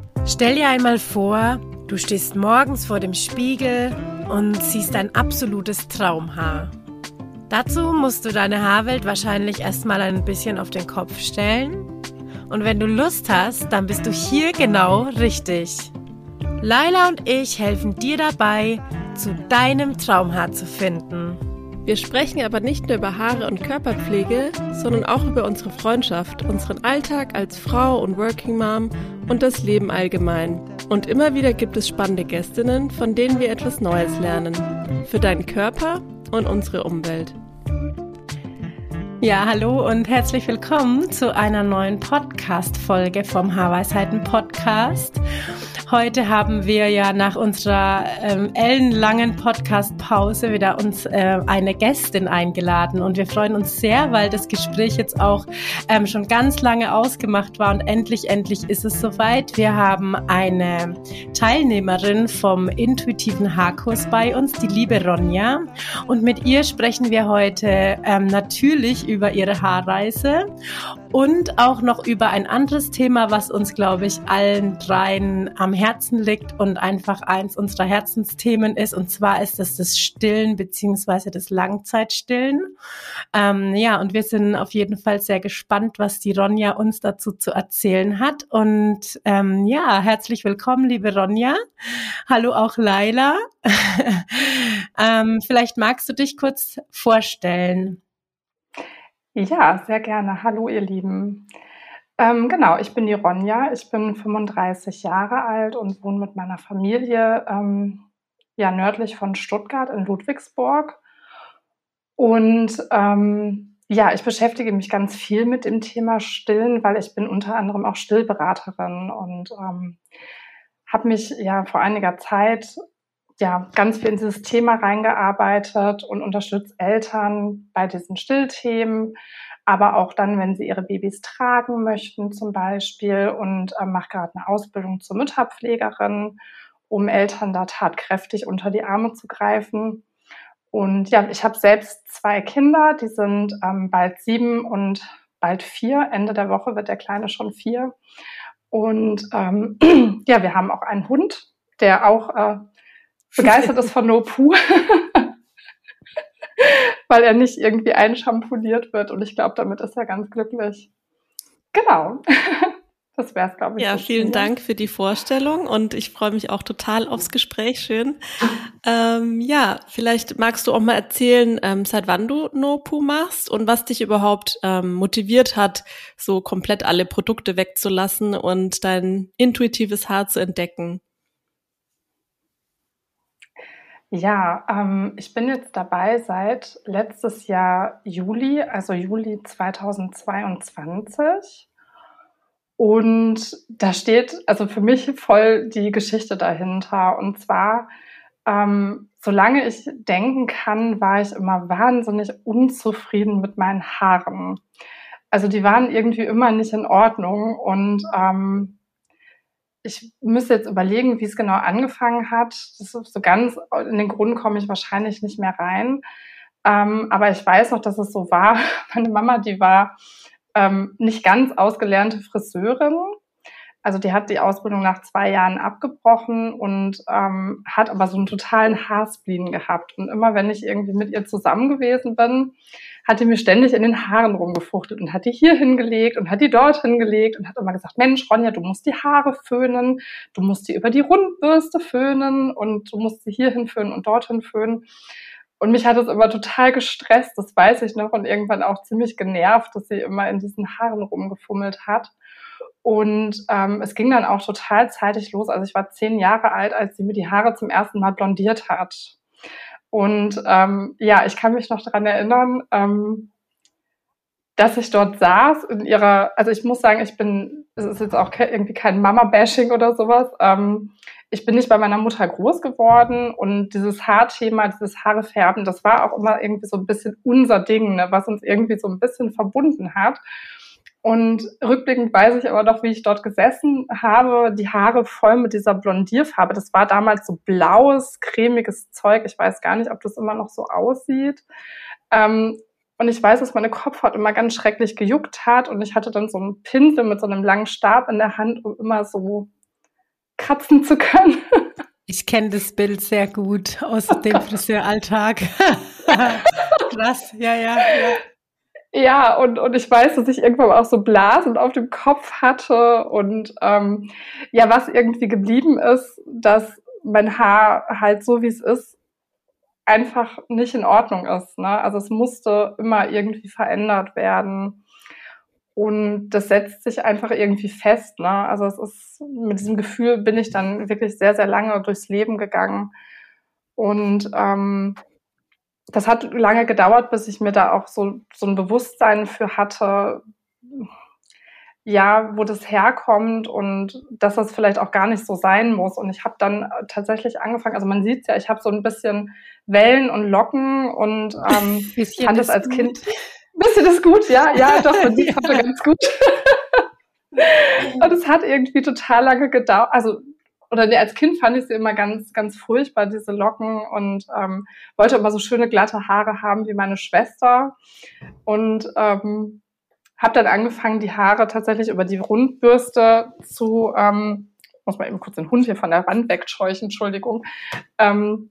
Stell dir einmal vor, du stehst morgens vor dem Spiegel und siehst ein absolutes Traumhaar. Dazu musst du deine Haarwelt wahrscheinlich erstmal ein bisschen auf den Kopf stellen. Und wenn du Lust hast, dann bist du hier genau richtig. Laila und ich helfen dir dabei, zu deinem Traumhaar zu finden. Wir sprechen aber nicht nur über Haare und Körperpflege, sondern auch über unsere Freundschaft, unseren Alltag als Frau und Working Mom und das Leben allgemein. Und immer wieder gibt es spannende Gästinnen, von denen wir etwas Neues lernen. Für deinen Körper und unsere Umwelt. Ja, hallo und herzlich willkommen zu einer neuen Podcast-Folge vom Haarweisheiten-Podcast. Heute haben wir ja nach unserer ellenlangen Podcast-Pause wieder uns eine Gästin eingeladen und wir freuen uns sehr, weil das Gespräch jetzt auch schon ganz lange ausgemacht war und endlich ist es soweit. Wir haben eine Teilnehmerin vom intuitiven Haarkurs bei uns, die liebe Ronja, und mit ihr sprechen wir heute natürlich über ihre Haarreise und auch noch über ein anderes Thema, was uns, glaube ich, allen dreien am Herzen liegt und einfach eins unserer Herzensthemen ist. Und zwar ist das Stillen bzw. das Langzeitstillen. Und wir sind auf jeden Fall sehr gespannt, was die Ronja uns dazu zu erzählen hat. Und herzlich willkommen, liebe Ronja. Hallo auch Laila. Vielleicht magst du dich kurz vorstellen. Ja, sehr gerne. Hallo, ihr Lieben. Ich bin die Ronja. Ich bin 35 Jahre alt und wohne mit meiner Familie nördlich von Stuttgart in Ludwigsburg. Und ich beschäftige mich ganz viel mit dem Thema Stillen, weil ich bin unter anderem auch Stillberaterin und habe mich vor einiger Zeit ganz viel in dieses Thema reingearbeitet und unterstütze Eltern bei diesen Stillthemen, aber auch dann, wenn sie ihre Babys tragen möchten zum Beispiel, und mache gerade eine Ausbildung zur Mütterpflegerin, um Eltern da tatkräftig unter die Arme zu greifen. Und ich habe selbst 2 Kinder, die sind bald 7 und bald 4. Ende der Woche wird der Kleine schon 4. Und wir haben auch einen Hund, der auch begeistert ist von No-Poo, weil er nicht irgendwie einschamponiert wird. Und ich glaube, damit ist er ganz glücklich. Genau. Das wäre es, glaube ich. Ja, vielen Dank für die Vorstellung und ich freue mich auch total aufs Gespräch. Schön. Vielleicht magst du auch mal erzählen, seit wann du No-Poo machst und was dich überhaupt motiviert hat, so komplett alle Produkte wegzulassen und dein intuitives Haar zu entdecken. Ja, ich bin jetzt dabei seit letztes Jahr Juli, also Juli 2022. Und da steht also für mich voll die Geschichte dahinter. Und zwar, solange ich denken kann, war ich immer wahnsinnig unzufrieden mit meinen Haaren. Also die waren irgendwie immer nicht in Ordnung und ich müsste jetzt überlegen, wie es genau angefangen hat. Das ist so ganz, in den Grund komme ich wahrscheinlich nicht mehr rein. Aber ich weiß noch, dass es so war. Meine Mama, die war nicht ganz ausgelernte Friseurin. Also die hat die Ausbildung nach 2 Jahren abgebrochen und hat aber so einen totalen Haarspleen gehabt. Und immer wenn ich irgendwie mit ihr zusammen gewesen bin, hat die mir ständig in den Haaren rumgefuchtelt und hat die hier hingelegt und hat die dort hingelegt und hat immer gesagt, Mensch, Ronja, du musst die Haare föhnen, du musst die über die Rundbürste föhnen und du musst sie hierhin föhnen und dorthin föhnen. Und mich hat es immer total gestresst, das weiß ich noch, und irgendwann auch ziemlich genervt, dass sie immer in diesen Haaren rumgefummelt hat. Und es ging dann auch total zeitig los. Also ich war 10 Jahre alt, als sie mir die Haare zum ersten Mal blondiert hat. Und ich kann mich noch daran erinnern, dass ich dort saß in ihrer, also ich muss sagen, es ist jetzt auch irgendwie kein Mama-Bashing oder sowas. Ich bin nicht bei meiner Mutter groß geworden und dieses Haarthema, dieses Haarefärben, das war auch immer irgendwie so ein bisschen unser Ding, ne, was uns irgendwie so ein bisschen verbunden hat. Und rückblickend weiß ich aber noch, wie ich dort gesessen habe, die Haare voll mit dieser Blondierfarbe. Das war damals so blaues, cremiges Zeug. Ich weiß gar nicht, ob das immer noch so aussieht. Und ich weiß, dass meine Kopfhaut immer ganz schrecklich gejuckt hat. Und ich hatte dann so einen Pinsel mit so einem langen Stab in der Hand, um immer so kratzen zu können. Ich kenne das Bild sehr gut aus dem Friseuralltag. Krass, ja. Ja, und ich weiß, dass ich irgendwann auch so Blasen auf dem Kopf hatte und ja, was irgendwie geblieben ist, dass mein Haar halt so, wie es ist, einfach nicht in Ordnung ist, ne? Also es musste immer irgendwie verändert werden und das setzt sich einfach irgendwie fest, ne? Also es ist, mit diesem Gefühl bin ich dann wirklich sehr, sehr lange durchs Leben gegangen und das hat lange gedauert, bis ich mir da auch so ein Bewusstsein für hatte, ja, wo das herkommt und dass das vielleicht auch gar nicht so sein muss. Und ich habe dann tatsächlich angefangen, also man sieht's ja, ich habe so ein bisschen Wellen und Locken und fand das als Kind. Bisschen ist gut, ja, doch, man sieht heute ganz gut. Und es hat irgendwie total lange gedauert, also oder nee, als Kind fand ich sie immer ganz, ganz furchtbar, diese Locken und wollte immer so schöne glatte Haare haben wie meine Schwester und habe dann angefangen, die Haare tatsächlich über die Rundbürste zu, muss mal eben kurz den Hund hier von der Wand wegscheuchen, Entschuldigung, habe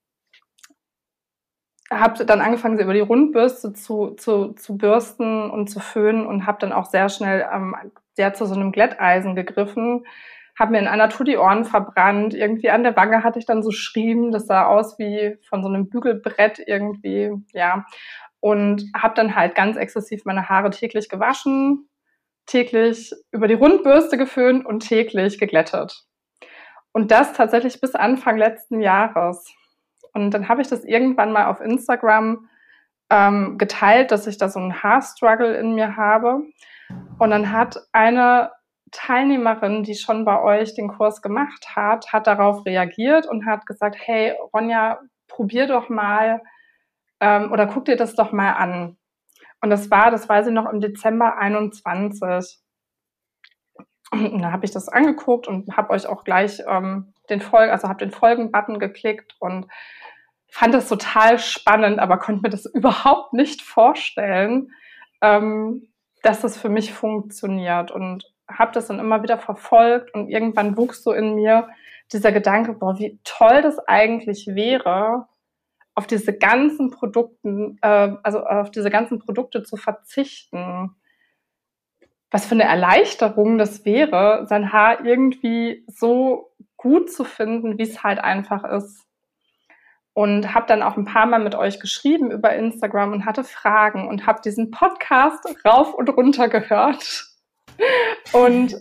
dann angefangen, sie über die Rundbürste zu bürsten und zu föhnen und habe dann auch sehr schnell sehr zu so einem Glätteisen gegriffen, habe mir in einer Tour die Ohren verbrannt, irgendwie an der Wange hatte ich dann so Striemen, das sah aus wie von so einem Bügelbrett irgendwie, ja, und habe dann halt ganz exzessiv meine Haare täglich gewaschen, täglich über die Rundbürste geföhnt und täglich geglättet. Und das tatsächlich bis Anfang letzten Jahres. Und dann habe ich das irgendwann mal auf Instagram geteilt, dass ich da so einen Haarstruggle in mir habe. Und dann hat eine Teilnehmerin, die schon bei euch den Kurs gemacht hat darauf reagiert und hat gesagt, hey Ronja, probier doch mal oder guck dir das doch mal an. Und das weiß ich noch, im Dezember 21. Und da habe ich das angeguckt und habe euch auch gleich habe den Folgen-Button geklickt und fand das total spannend, aber konnte mir das überhaupt nicht vorstellen, dass das für mich funktioniert und habe das dann immer wieder verfolgt und irgendwann wuchs so in mir dieser Gedanke, boah, wie toll das eigentlich wäre, auf diese ganzen Produkte zu verzichten. Was für eine Erleichterung das wäre, sein Haar irgendwie so gut zu finden, wie es halt einfach ist. Und habe dann auch ein paar Mal mit euch geschrieben über Instagram und hatte Fragen und habe diesen Podcast rauf und runter gehört. Und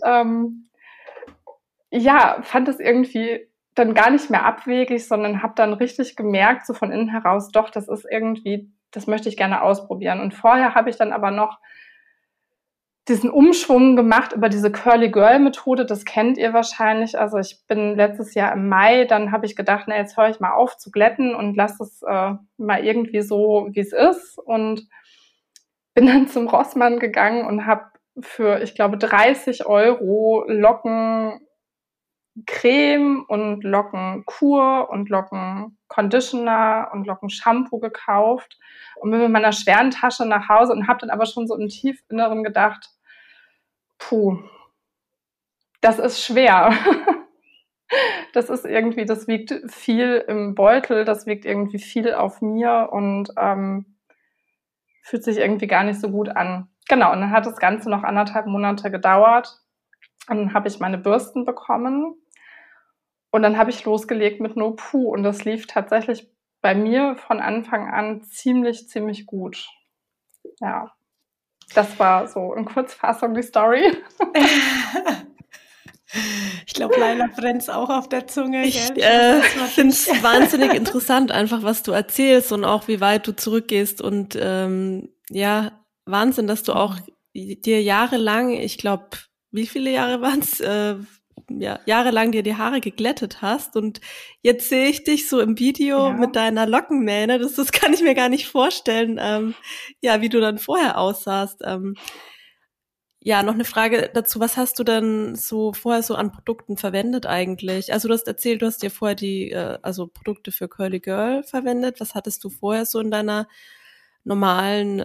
fand es irgendwie dann gar nicht mehr abwegig, sondern habe dann richtig gemerkt, so von innen heraus, doch, das ist irgendwie, das möchte ich gerne ausprobieren. Und vorher habe ich dann aber noch diesen Umschwung gemacht über diese Curly Girl Methode, das kennt ihr wahrscheinlich. Also ich bin letztes Jahr im Mai, dann habe ich gedacht, na, jetzt höre ich mal auf zu glätten und lasse es mal irgendwie so, wie es ist. Und bin dann zum Rossmann gegangen und habe für, ich glaube, 30 € Lockencreme und Lockenkur und Lockenconditioner und Lockenshampoo gekauft und bin mit meiner schweren Tasche nach Hause und habe dann aber schon so im Tiefinneren gedacht, puh, das ist schwer. Das ist irgendwie, das wiegt viel im Beutel, das wiegt irgendwie viel auf mir und fühlt sich irgendwie gar nicht so gut an. Genau, und dann hat das Ganze noch 1,5 Monate gedauert. Und dann habe ich meine Bürsten bekommen und dann habe ich losgelegt mit No-Poo und das lief tatsächlich bei mir von Anfang an ziemlich, ziemlich gut. Ja, das war so in Kurzfassung die Story. Ich glaube, Laila brennt's auch auf der Zunge. Ich finde es wahnsinnig interessant, einfach was du erzählst und auch wie weit du zurückgehst und Wahnsinn, dass du auch dir jahrelang, ich glaube, wie viele Jahre waren's? Jahrelang dir die Haare geglättet hast und jetzt sehe ich dich so im Video mit deiner Lockenmähne, das kann ich mir gar nicht vorstellen, wie du dann vorher aussahst. Noch eine Frage dazu, was hast du denn so vorher so an Produkten verwendet eigentlich? Also du hast erzählt, du hast dir vorher die Produkte für Curly Girl verwendet. Was hattest du vorher so in deiner normalen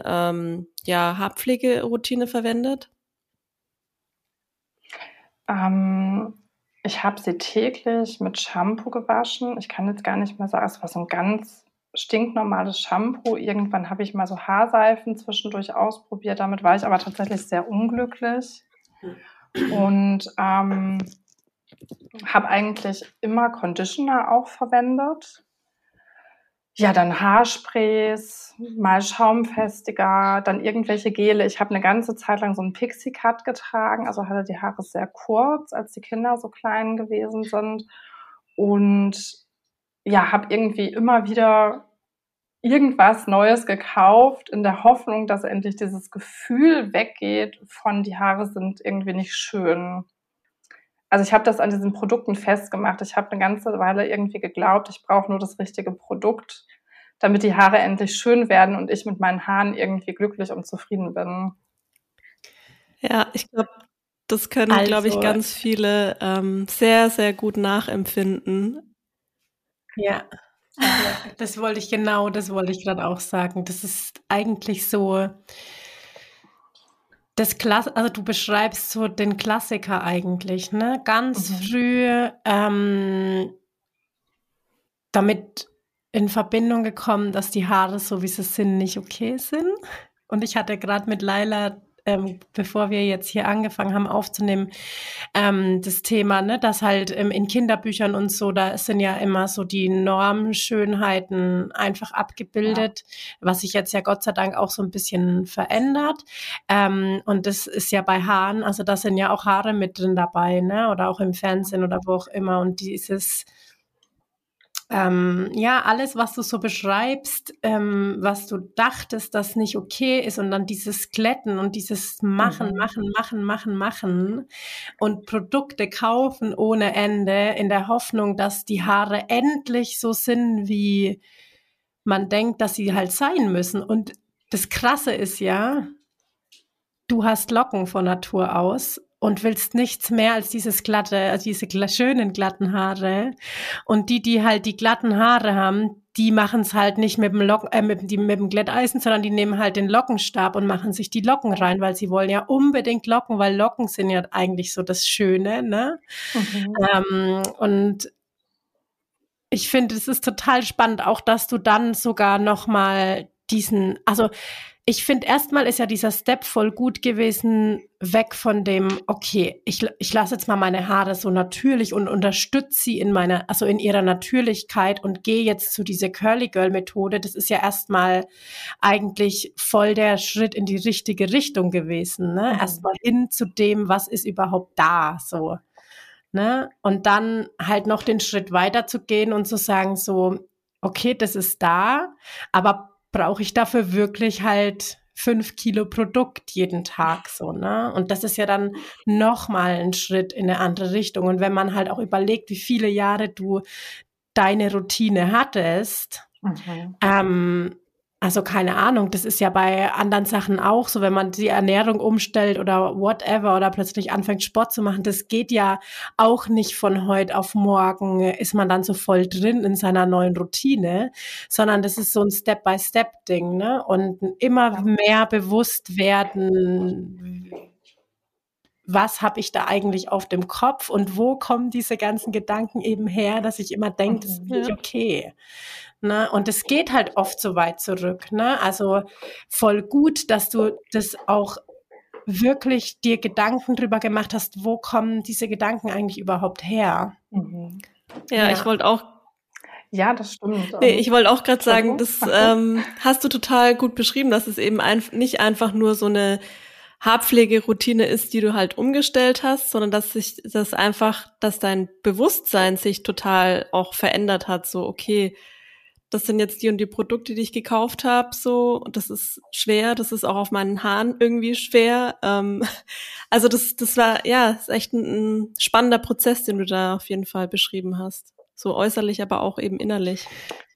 Haarpflegeroutine verwendet? Ich habe sie täglich mit Shampoo gewaschen. Ich kann jetzt gar nicht mehr sagen, es war so ein ganz stinknormales Shampoo. Irgendwann habe ich mal so Haarseifen zwischendurch ausprobiert. Damit war ich aber tatsächlich sehr unglücklich und habe eigentlich immer Conditioner auch verwendet. Ja, dann Haarsprays, mal Schaumfestiger, dann irgendwelche Gele. Ich habe eine ganze Zeit lang so 'n Pixie-Cut getragen, also hatte die Haare sehr kurz, als die Kinder so klein gewesen sind und ja, habe irgendwie immer wieder irgendwas Neues gekauft in der Hoffnung, dass endlich dieses Gefühl weggeht von die Haare sind irgendwie nicht schön. Also, ich habe das an diesen Produkten festgemacht. Ich habe 'ne ganze Weile irgendwie geglaubt, ich brauche nur das richtige Produkt, damit die Haare endlich schön werden und ich mit meinen Haaren irgendwie glücklich und zufrieden bin. Ja, ich glaube, das können, glaube ich, Also, ganz viele sehr, sehr gut nachempfinden. ja, das wollte ich gerade auch sagen. Das ist eigentlich so also du beschreibst so den Klassiker eigentlich, ne? Ganz früh damit in Verbindung gekommen, dass die Haare, so wie sie sind, nicht okay sind. Und ich hatte gerade mit Laila, bevor wir jetzt hier angefangen haben aufzunehmen, das Thema, ne, dass halt in Kinderbüchern und so, da sind ja immer so die Normschönheiten einfach abgebildet, was sich jetzt ja Gott sei Dank auch so ein bisschen verändert. Und das ist ja bei Haaren, also da sind ja auch Haare mit drin dabei, ne, oder auch im Fernsehen oder wo auch immer. Und dieses ja, alles, was du so beschreibst, was du dachtest, das nicht okay ist und dann dieses Glätten und dieses Machen, Machen, Machen, Machen, Machen und Produkte kaufen ohne Ende in der Hoffnung, dass die Haare endlich so sind, wie man denkt, dass sie halt sein müssen. Und das Krasse ist ja, du hast Locken von Natur aus und willst nichts mehr als dieses glatte, also diese schönen glatten Haare. Und die halt die glatten Haare haben, die machen es halt nicht mit dem Glätteisen, sondern die nehmen halt den Lockenstab und machen sich die Locken rein, weil sie wollen ja unbedingt Locken, weil Locken sind ja eigentlich so das Schöne, ne? Und ich finde, es ist total spannend, auch dass du dann sogar noch mal also ich finde, erstmal ist ja dieser Step voll gut gewesen, weg von dem, okay, ich lasse jetzt mal meine Haare so natürlich und unterstütze sie also in ihrer Natürlichkeit und gehe jetzt zu dieser Curly Girl Methode. Das ist ja erstmal eigentlich voll der Schritt in die richtige Richtung gewesen, ne? Erstmal hin zu dem, was ist überhaupt da, so. Ne? Und dann halt noch den Schritt weiter zu gehen und zu sagen so, okay, das ist da, aber brauche ich dafür wirklich halt 5 Kilo Produkt jeden Tag so, ne? Und das ist ja dann nochmal ein Schritt in eine andere Richtung. Und wenn man halt auch überlegt, wie viele Jahre du deine Routine hattest, also keine Ahnung, das ist ja bei anderen Sachen auch so, wenn man die Ernährung umstellt oder whatever oder plötzlich anfängt Sport zu machen, das geht ja auch nicht von heute auf morgen, ist man dann so voll drin in seiner neuen Routine, sondern das ist so ein Step-by-Step-Ding, ne? Und immer mehr bewusst werden, was habe ich da eigentlich auf dem Kopf und wo kommen diese ganzen Gedanken eben her, dass ich immer denke, das ist nicht okay. Ne? Und es geht halt oft so weit zurück. Ne? Also voll gut, dass du das auch wirklich dir Gedanken drüber gemacht hast, wo kommen diese Gedanken eigentlich überhaupt her? Ja, ich wollte auch Ja, das stimmt. Nee, ich wollte auch gerade sagen, das hast du total gut beschrieben, dass es eben nicht einfach nur so eine Haarpflegeroutine ist, die du halt umgestellt hast, sondern dass dein Bewusstsein sich total auch verändert hat. So, okay, das sind jetzt die und die Produkte, die ich gekauft habe, so, und das ist schwer, das ist auch auf meinen Haaren irgendwie schwer. Also das war, ja, ist echt ein spannender Prozess, den du da auf jeden Fall beschrieben hast. So äußerlich, aber auch eben innerlich.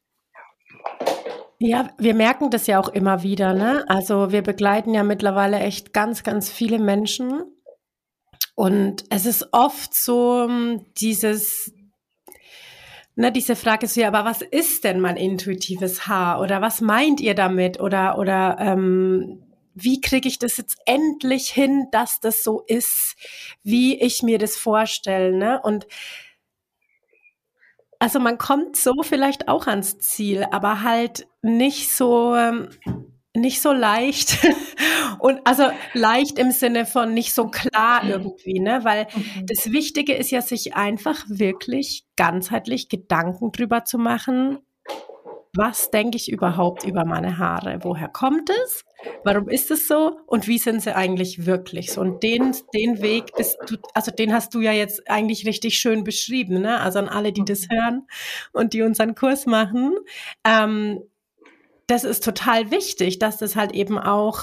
Ja, wir merken das ja auch immer wieder, ne? Also wir begleiten ja mittlerweile echt ganz, ganz viele Menschen. Und es ist oft so diese Frage so, ja, aber was ist denn mein intuitives Haar? Oder was meint ihr damit? Oder wie kriege ich das jetzt endlich hin, dass das so ist, wie ich mir das vorstelle, ne? Und also man kommt so vielleicht auch ans Ziel, aber halt nicht so leicht und also leicht im Sinne von nicht so klar irgendwie, ne? Weil das Wichtige ist ja, sich einfach wirklich ganzheitlich Gedanken drüber zu machen, was denke ich überhaupt über meine Haare? Woher kommt es? Warum ist es so? Und wie sind sie eigentlich wirklich so? Und den Weg also den hast du ja jetzt eigentlich richtig schön beschrieben, ne? Also an alle, die das hören und die unseren Kurs machen. Das ist total wichtig, dass das halt eben auch,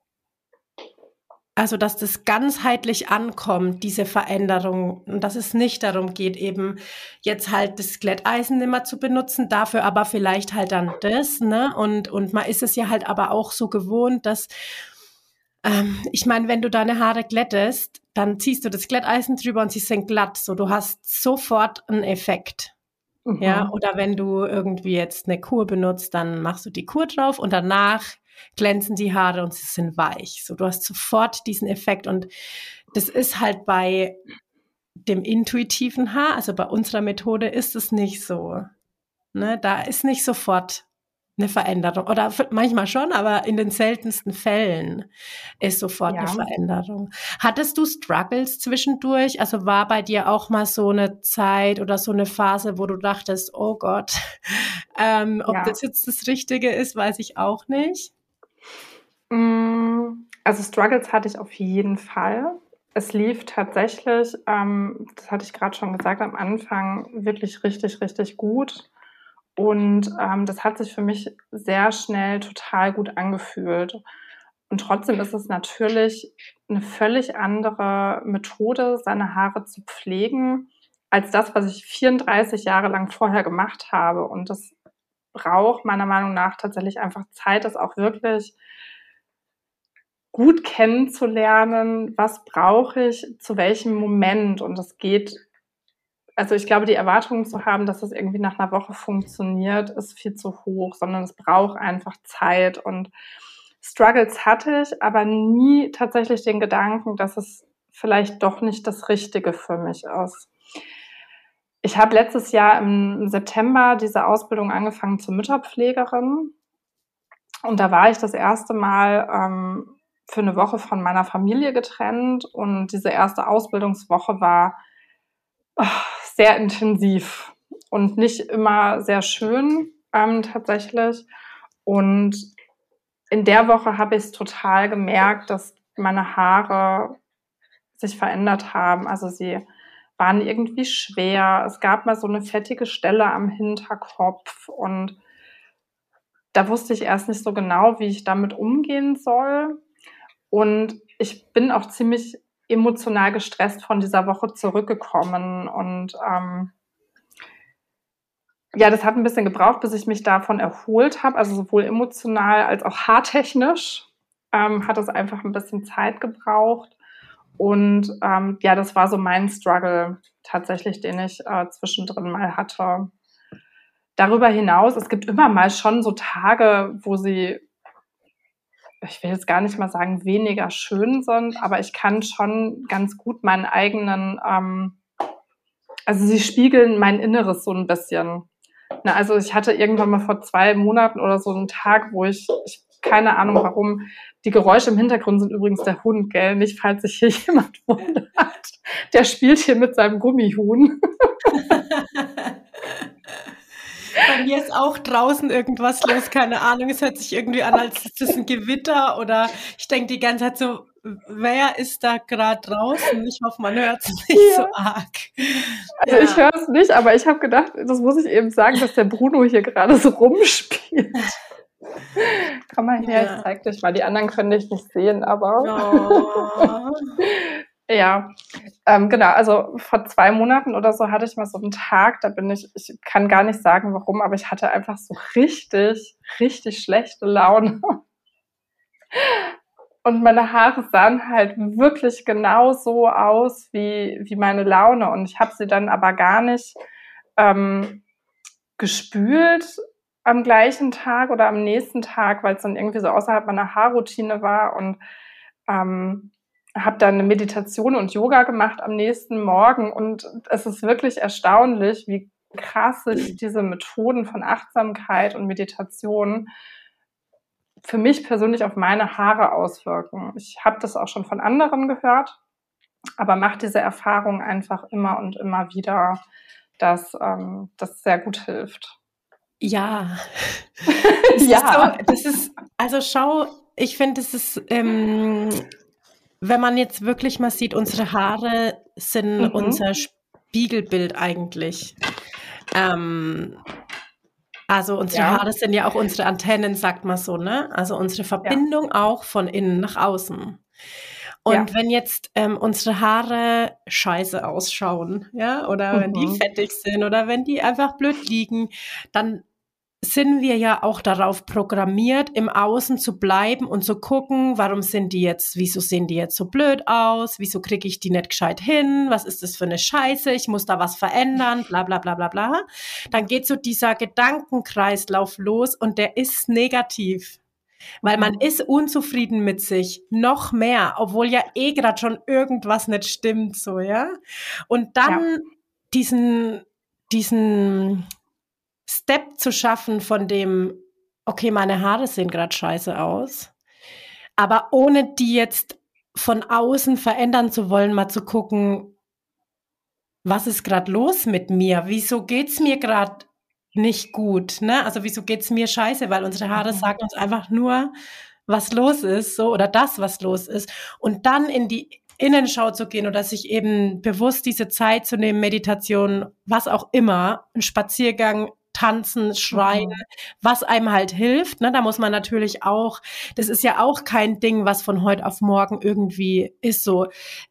also dass das ganzheitlich ankommt, diese Veränderung, und dass es nicht darum geht, eben jetzt halt das Glätteisen nicht mehr zu benutzen, dafür aber vielleicht halt dann das, ne? Und man ist es ja halt aber auch so gewohnt, dass, ich meine, wenn du deine Haare glättest, dann ziehst du das Glätteisen drüber und sie sind glatt, so du hast sofort einen Effekt. Ja, oder wenn du irgendwie jetzt eine Kur benutzt, dann machst du die Kur drauf und danach glänzen die Haare und sie sind weich. So, du hast sofort diesen Effekt und das ist halt bei dem intuitiven Haar, also bei unserer Methode ist es nicht so. Ne, da ist nicht sofort eine Veränderung oder manchmal schon, aber in den seltensten Fällen ist sofort eine Veränderung. Hattest du Struggles zwischendurch? Also war bei dir auch mal so eine Zeit oder so eine Phase, wo du dachtest, oh Gott, ob das jetzt das Richtige ist, weiß ich auch nicht. Also Struggles hatte ich auf jeden Fall. Es lief tatsächlich, das hatte ich gerade schon gesagt, am Anfang wirklich richtig, richtig gut. Und das hat sich für mich sehr schnell total gut angefühlt. Und trotzdem ist es natürlich eine völlig andere Methode, seine Haare zu pflegen, als das, was ich 34 Jahre lang vorher gemacht habe. Und das braucht meiner Meinung nach tatsächlich einfach Zeit, das auch wirklich gut kennenzulernen. Was brauche ich zu welchem Moment? Und das geht, also ich glaube, die Erwartung zu haben, dass es irgendwie nach einer Woche funktioniert, ist viel zu hoch, sondern es braucht einfach Zeit. Und Struggles hatte ich, aber nie tatsächlich den Gedanken, dass es vielleicht doch nicht das Richtige für mich ist. Ich habe letztes Jahr im September diese Ausbildung angefangen zur Mütterpflegerin. Und da war ich das erste Mal für eine Woche von meiner Familie getrennt. Und diese erste Ausbildungswoche war sehr intensiv und nicht immer sehr schön tatsächlich. Und in der Woche habe ich es total gemerkt, dass meine Haare sich verändert haben. Also sie waren irgendwie schwer. Es gab mal so eine fettige Stelle am Hinterkopf und da wusste ich erst nicht so genau, wie ich damit umgehen soll. Und ich bin auch ziemlich emotional gestresst von dieser Woche zurückgekommen. Und das hat ein bisschen gebraucht, bis ich mich davon erholt habe. Also sowohl emotional als auch haartechnisch hat es einfach ein bisschen Zeit gebraucht. Und das war so mein Struggle tatsächlich, den ich zwischendrin mal hatte. Darüber hinaus, es gibt immer mal schon so Tage, wo sie, ich will jetzt gar nicht mal sagen, weniger schön sind, aber ich kann schon ganz gut meinen eigenen, also sie spiegeln mein Inneres so ein bisschen. Na, also ich hatte irgendwann mal vor 2 Monaten oder so einen Tag, wo ich keine Ahnung warum, die Geräusche im Hintergrund sind übrigens der Hund, gell? Nicht, falls sich hier jemand wundert. Der spielt hier mit seinem Gummihuhn. Bei mir ist auch draußen irgendwas los, keine Ahnung, es hört sich irgendwie an, als ist das ein Gewitter oder ich denke die ganze Zeit so, wer ist da gerade draußen? Ich hoffe, man hört es nicht so arg. Also ich höre es nicht, aber ich habe gedacht, das muss ich eben sagen, dass der Bruno hier gerade so rumspielt. Komm mal her, ich zeig dich mal. Die anderen können dich nicht sehen, aber genau, also vor 2 Monaten oder so hatte ich mal so einen Tag, da ich kann gar nicht sagen warum, aber ich hatte einfach so richtig, richtig schlechte Laune. Und meine Haare sahen halt wirklich genau so aus wie meine Laune. Und ich habe sie dann aber gar nicht gespült, am gleichen Tag oder am nächsten Tag, weil es dann irgendwie so außerhalb meiner Haarroutine war und habe dann eine Meditation und Yoga gemacht am nächsten Morgen und es ist wirklich erstaunlich, wie krass sich diese Methoden von Achtsamkeit und Meditation für mich persönlich auf meine Haare auswirken. Ich habe das auch schon von anderen gehört, aber mache diese Erfahrung einfach immer und immer wieder, dass das sehr gut hilft. Ja. Ja. Also schau, ich finde, es ist, wenn man jetzt wirklich mal sieht, unsere Haare sind unser Spiegelbild eigentlich. Also unsere Haare sind ja auch unsere Antennen, sagt man so, ne? Also unsere Verbindung auch von innen nach außen. Und wenn jetzt unsere Haare scheiße ausschauen, ja, oder wenn die fettig sind oder wenn die einfach blöd liegen, dann sind wir ja auch darauf programmiert, im Außen zu bleiben und zu gucken, wieso sehen die jetzt so blöd aus, wieso kriege ich die nicht gescheit hin, was ist das für eine Scheiße, ich muss da was verändern, bla bla bla bla bla. Dann geht so dieser Gedankenkreislauf los und der ist negativ. Weil man ist unzufrieden mit sich, noch mehr, obwohl ja gerade schon irgendwas nicht stimmt, so, ja. Und dann diesen Step zu schaffen von dem, okay, meine Haare sehen gerade scheiße aus, aber ohne die jetzt von außen verändern zu wollen, mal zu gucken, was ist gerade los mit mir? Wieso geht's mir gerade nicht gut, ne? Also wieso geht's mir scheiße? Weil unsere Haare sagen uns einfach nur, was los ist, so, oder das, was los ist. Und dann in die Innenschau zu gehen oder sich eben bewusst diese Zeit zu nehmen, Meditation, was auch immer, ein Spaziergang, tanzen, schreien, was einem halt hilft, ne? Da muss man natürlich auch, das ist ja auch kein Ding, was von heute auf morgen irgendwie ist so.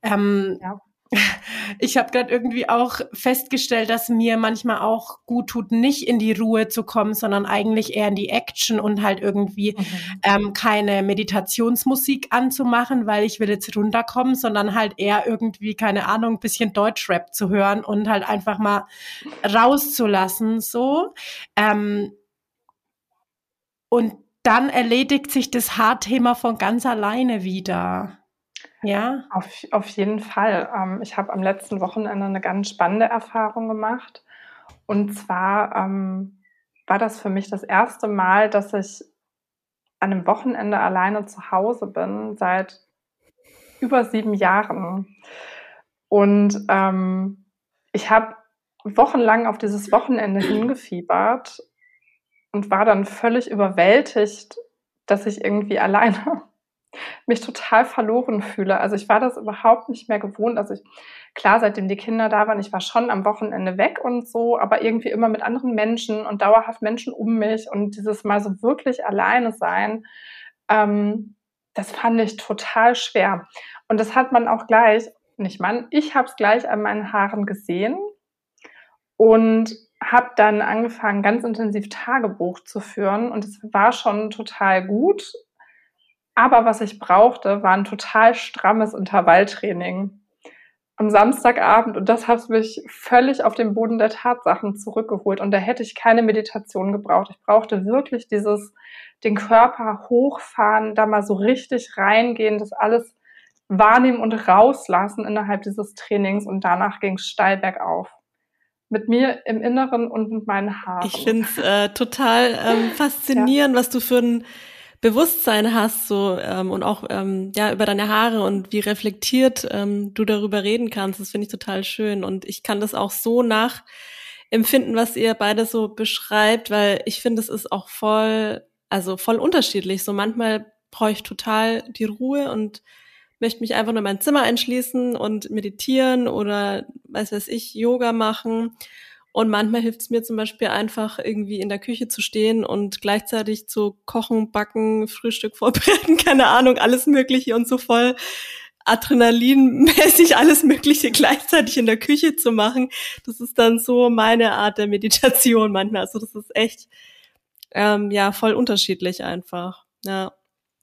Ich habe gerade irgendwie auch festgestellt, dass mir manchmal auch gut tut, nicht in die Ruhe zu kommen, sondern eigentlich eher in die Action und halt irgendwie keine Meditationsmusik anzumachen, weil ich will jetzt runterkommen, sondern halt eher irgendwie, keine Ahnung, ein bisschen Deutschrap zu hören und halt einfach mal rauszulassen, so. Und dann erledigt sich das Haarthema von ganz alleine wieder. Ja? Auf jeden Fall. Ich habe am letzten Wochenende eine ganz spannende Erfahrung gemacht. Und zwar war das für mich das erste Mal, dass ich an einem Wochenende alleine zu Hause bin, seit über 7 Jahren. Und ich habe wochenlang auf dieses Wochenende hingefiebert und war dann völlig überwältigt, dass ich irgendwie alleine mich total verloren fühle. Also ich war das überhaupt nicht mehr gewohnt. Also klar, seitdem die Kinder da waren, ich war schon am Wochenende weg und so, aber irgendwie immer mit anderen Menschen und dauerhaft Menschen um mich und dieses Mal so wirklich alleine sein, das fand ich total schwer. Und das hat man auch gleich, ich habe es gleich an meinen Haaren gesehen und habe dann angefangen, ganz intensiv Tagebuch zu führen und es war schon total gut. Aber was ich brauchte, war ein total strammes Intervalltraining am Samstagabend und das hat mich völlig auf den Boden der Tatsachen zurückgeholt und da hätte ich keine Meditation gebraucht. Ich brauchte wirklich den Körper hochfahren, da mal so richtig reingehen, das alles wahrnehmen und rauslassen innerhalb dieses Trainings und danach ging es steil bergauf. Mit mir im Inneren und mit meinen Haaren. Ich finde es total faszinierend, was du für ein Bewusstsein hast so und auch über deine Haare und wie reflektiert du darüber reden kannst. Das finde ich total schön und ich kann das auch so nachempfinden, was ihr beide so beschreibt, weil ich finde, es ist auch voll unterschiedlich. So manchmal brauche ich total die Ruhe und möchte mich einfach nur in mein Zimmer einschließen und meditieren oder weiß ich, Yoga machen. Und manchmal hilft es mir zum Beispiel einfach irgendwie in der Küche zu stehen und gleichzeitig zu kochen, backen, Frühstück vorbereiten, keine Ahnung, alles Mögliche und so voll adrenalinmäßig alles Mögliche gleichzeitig in der Küche zu machen. Das ist dann so meine Art der Meditation manchmal. Also das ist echt voll unterschiedlich einfach. Ja.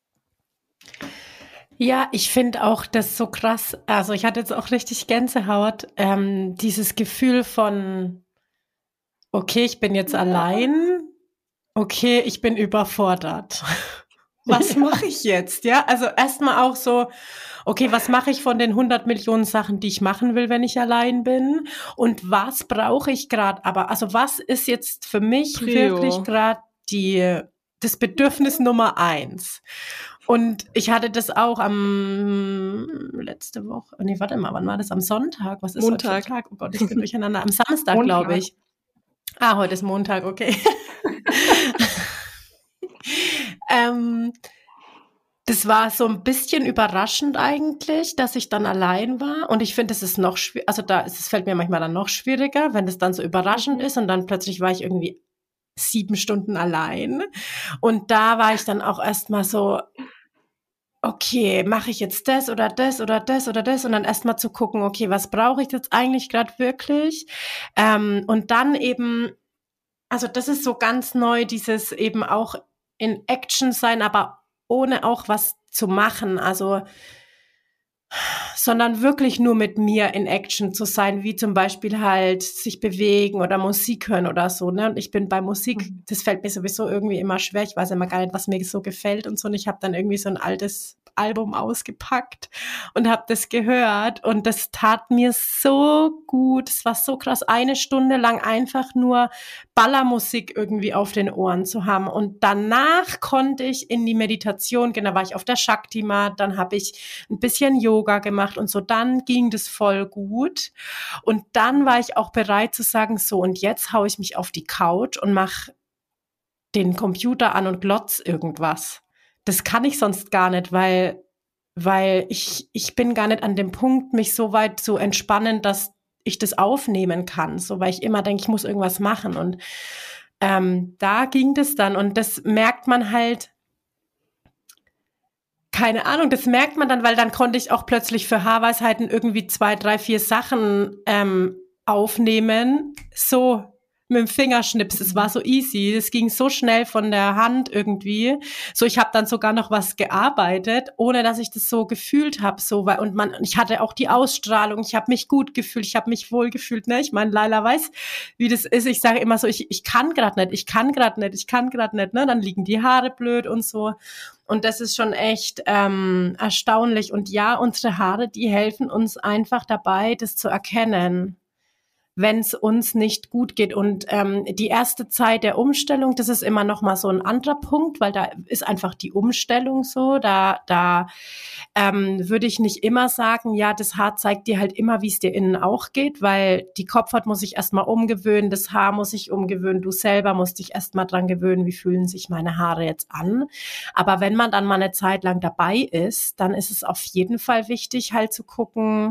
Ja, ich finde auch das so krass. Also ich hatte jetzt auch richtig Gänsehaut. Dieses Gefühl von okay, ich bin jetzt allein okay, ich bin überfordert. Was mache ich jetzt? Ja, also erstmal auch so, okay, was mache ich von den 100 Millionen Sachen, die ich machen will, wenn ich allein bin? Und was brauche ich gerade? Aber also was ist jetzt für mich wirklich gerade das Bedürfnis Nummer 1? Und ich hatte das auch letzte Woche, nee, warte mal, wann war das? Am Sonntag? Was ist Montag. heute für ein Tag? Oh Gott, ich bin durcheinander. Am Samstag, glaube ich. Heute ist Montag, okay. Das war so ein bisschen überraschend eigentlich, dass ich dann allein war. Und ich finde, es ist noch schwierig, also es fällt mir manchmal dann noch schwieriger, wenn das dann so überraschend ist und dann plötzlich war ich irgendwie 7 Stunden allein. Und da war ich dann auch erstmal so, okay, mache ich jetzt das oder das oder das oder das? Und dann erstmal zu gucken, okay, was brauche ich jetzt eigentlich gerade wirklich? Und dann eben, also das ist so ganz neu, dieses eben auch in Action sein, aber ohne auch was zu machen, also sondern wirklich nur mit mir in Action zu sein, wie zum Beispiel halt sich bewegen oder Musik hören oder so, ne? Und ich bin bei Musik, das fällt mir sowieso irgendwie immer schwer, ich weiß immer gar nicht, was mir so gefällt und so, und ich habe dann irgendwie so ein altes Album ausgepackt und habe das gehört und das tat mir so gut, es war so krass, 1 Stunde lang einfach nur Ballermusik irgendwie auf den Ohren zu haben und danach konnte ich in die Meditation gehen, da war ich auf der Shakti-Mat, dann habe ich ein bisschen Yoga gemacht und so, dann ging das voll gut und dann war ich auch bereit zu sagen, so und jetzt haue ich mich auf die Couch und mache den Computer an und glotz irgendwas. Das kann ich sonst gar nicht, weil ich bin gar nicht an dem Punkt, mich so weit zu entspannen, dass ich das aufnehmen kann, so, weil ich immer denke, ich muss irgendwas machen und da ging das dann und das merkt man halt, keine Ahnung, das merkt man dann, weil dann konnte ich auch plötzlich für Haarweisheiten irgendwie 2, 3, 4 Sachen aufnehmen, so mit dem Fingerschnips, es war so easy, es ging so schnell von der Hand irgendwie, so ich habe dann sogar noch was gearbeitet, ohne dass ich das so gefühlt habe, so, weil ich hatte auch die Ausstrahlung, ich habe mich gut gefühlt, ich habe mich wohl gefühlt, ne, ich meine, Laila weiß, wie das ist, ich sage immer so, ich kann gerade nicht, ne, dann liegen die Haare blöd und so. Und das ist schon echt erstaunlich. Und ja, unsere Haare, die helfen uns einfach dabei, das zu erkennen, wenn es uns nicht gut geht. Und die erste Zeit der Umstellung, das ist immer noch mal so ein anderer Punkt, weil da ist einfach die Umstellung so. Da würde ich nicht immer sagen, ja, das Haar zeigt dir halt immer, wie es dir innen auch geht, weil die Kopfhaut muss sich erstmal umgewöhnen, das Haar muss sich umgewöhnen, du selber musst dich erstmal dran gewöhnen, wie fühlen sich meine Haare jetzt an. Aber wenn man dann mal eine Zeit lang dabei ist, dann ist es auf jeden Fall wichtig, halt zu gucken,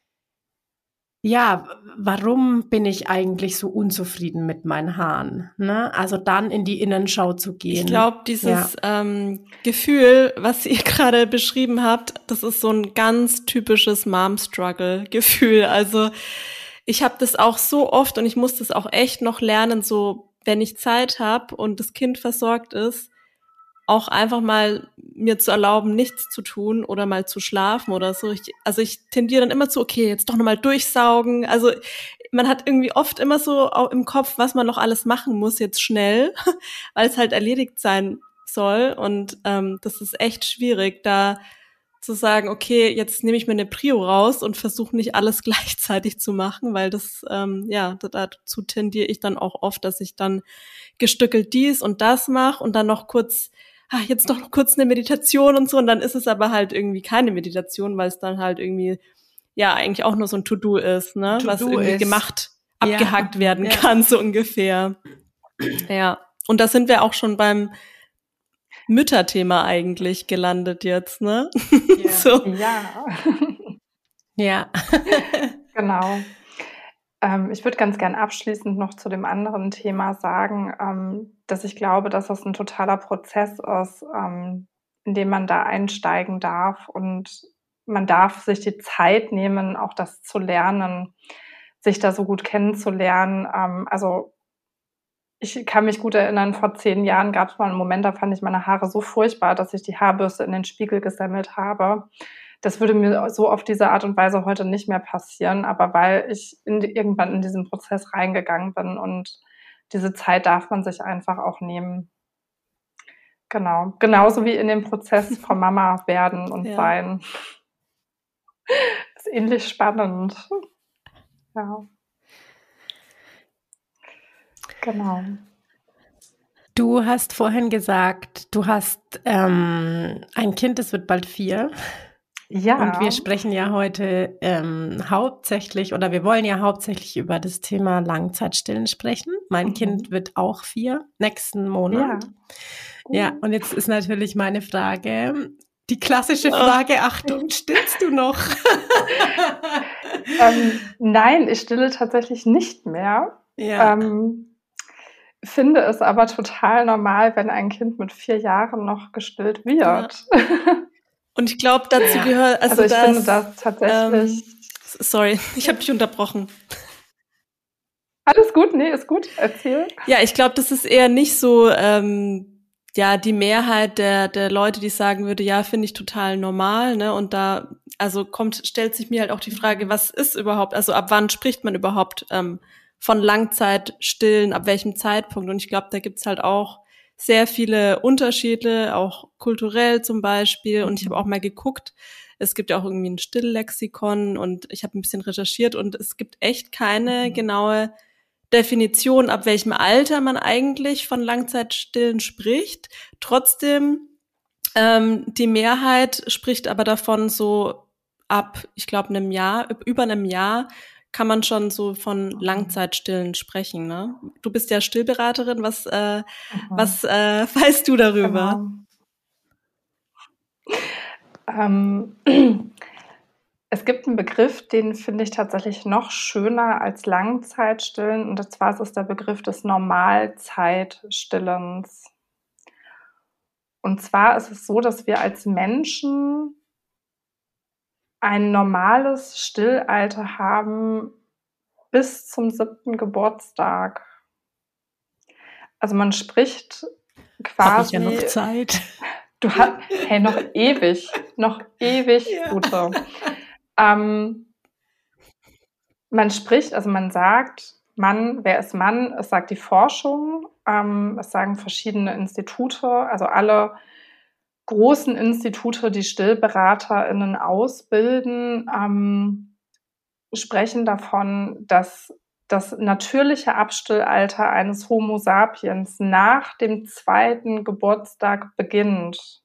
ja, warum bin ich eigentlich so unzufrieden mit meinen Haaren? Ne? Also dann in die Innenschau zu gehen. Ich glaube, dieses Gefühl, was ihr gerade beschrieben habt, das ist so ein ganz typisches Mom-Struggle-Gefühl. Also ich habe das auch so oft und ich muss das auch echt noch lernen, so wenn ich Zeit habe und das Kind versorgt ist, auch einfach mal mir zu erlauben, nichts zu tun oder mal zu schlafen oder so. Ich tendiere dann immer zu, okay, jetzt doch nochmal durchsaugen. Also man hat irgendwie oft immer so auch im Kopf, was man noch alles machen muss, jetzt schnell, weil es halt erledigt sein soll. Und das ist echt schwierig, da zu sagen, okay, jetzt nehme ich mir eine Prio raus und versuche nicht alles gleichzeitig zu machen, weil das, dazu tendiere ich dann auch oft, dass ich dann gestückelt dies und das mache und dann noch kurz jetzt noch kurz eine Meditation und so, und dann ist es aber halt irgendwie keine Meditation, weil es dann halt irgendwie, ja, eigentlich auch nur so ein To-Do ist, ne, was irgendwie gemacht, abgehakt werden kann, so ungefähr. Ja, und da sind wir auch schon beim Mütterthema eigentlich gelandet jetzt, ne? Ja. So. Ja. Genau. Ich würde ganz gern abschließend noch zu dem anderen Thema sagen, dass ich glaube, dass das ein totaler Prozess ist, in dem man da einsteigen darf. Und man darf sich die Zeit nehmen, auch das zu lernen, sich da so gut kennenzulernen. Also ich kann mich gut erinnern, vor 10 Jahren gab es mal einen Moment, da fand ich meine Haare so furchtbar, dass ich die Haarbürste in den Spiegel gesemmelt habe. Das würde mir so auf diese Art und Weise heute nicht mehr passieren, aber weil ich irgendwann in diesen Prozess reingegangen bin und diese Zeit darf man sich einfach auch nehmen. Genau. Genauso wie in dem Prozess vom Mama werden und sein. Das ist ähnlich spannend. Ja. Genau. Du hast vorhin gesagt, du hast ein Kind, das wird bald 4. Ja. Und wir sprechen ja heute hauptsächlich, oder wir wollen ja hauptsächlich über das Thema Langzeitstillen sprechen. Mein Kind wird auch 4 nächsten Monat. Ja, und jetzt ist natürlich meine Frage, die klassische Frage, Achtung, stillst du noch? Nein, ich stille tatsächlich nicht mehr. Ja. Finde es aber total normal, wenn ein Kind mit 4 Jahren noch gestillt wird. Ja. Und ich glaube, dazu gehört... Also ich finde das tatsächlich... Sorry, ich habe dich unterbrochen. Alles gut, nee, ist gut, erzähl. Ja, ich glaube, das ist eher nicht so... die Mehrheit der Leute, die sagen würde, ja, finde ich total normal, ne? Und da, also stellt sich mir halt auch die Frage, was ist überhaupt, also ab wann spricht man überhaupt von Langzeitstillen, ab welchem Zeitpunkt? Und ich glaube, da gibt's halt auch sehr viele Unterschiede, auch kulturell zum Beispiel. Und ich habe auch mal geguckt, es gibt ja auch irgendwie ein Stilllexikon und ich habe ein bisschen recherchiert und es gibt echt keine genaue Definition, ab welchem Alter man eigentlich von Langzeitstillen spricht. Trotzdem, die Mehrheit spricht aber davon so ab, ich glaube, über einem Jahr kann man schon so von Langzeitstillen sprechen, ne? Du bist ja Stillberaterin, was weißt du darüber? Genau. Es gibt einen Begriff, den finde ich tatsächlich noch schöner als Langzeitstillen, und zwar ist es der Begriff des Normalzeitstillens. Und zwar ist es so, dass wir als Menschen ein normales Stillalter haben bis zum 7. Geburtstag. Also man spricht quasi... Habe ich ja noch Zeit. Du hast, noch ewig, Ute. Man spricht, also man sagt, Mann, wer ist Mann? Es sagt die Forschung, es sagen verschiedene Institute, also alle großen Institute, die StillberaterInnen ausbilden, sprechen davon, dass das natürliche Abstillalter eines Homo sapiens nach dem 2. Geburtstag beginnt.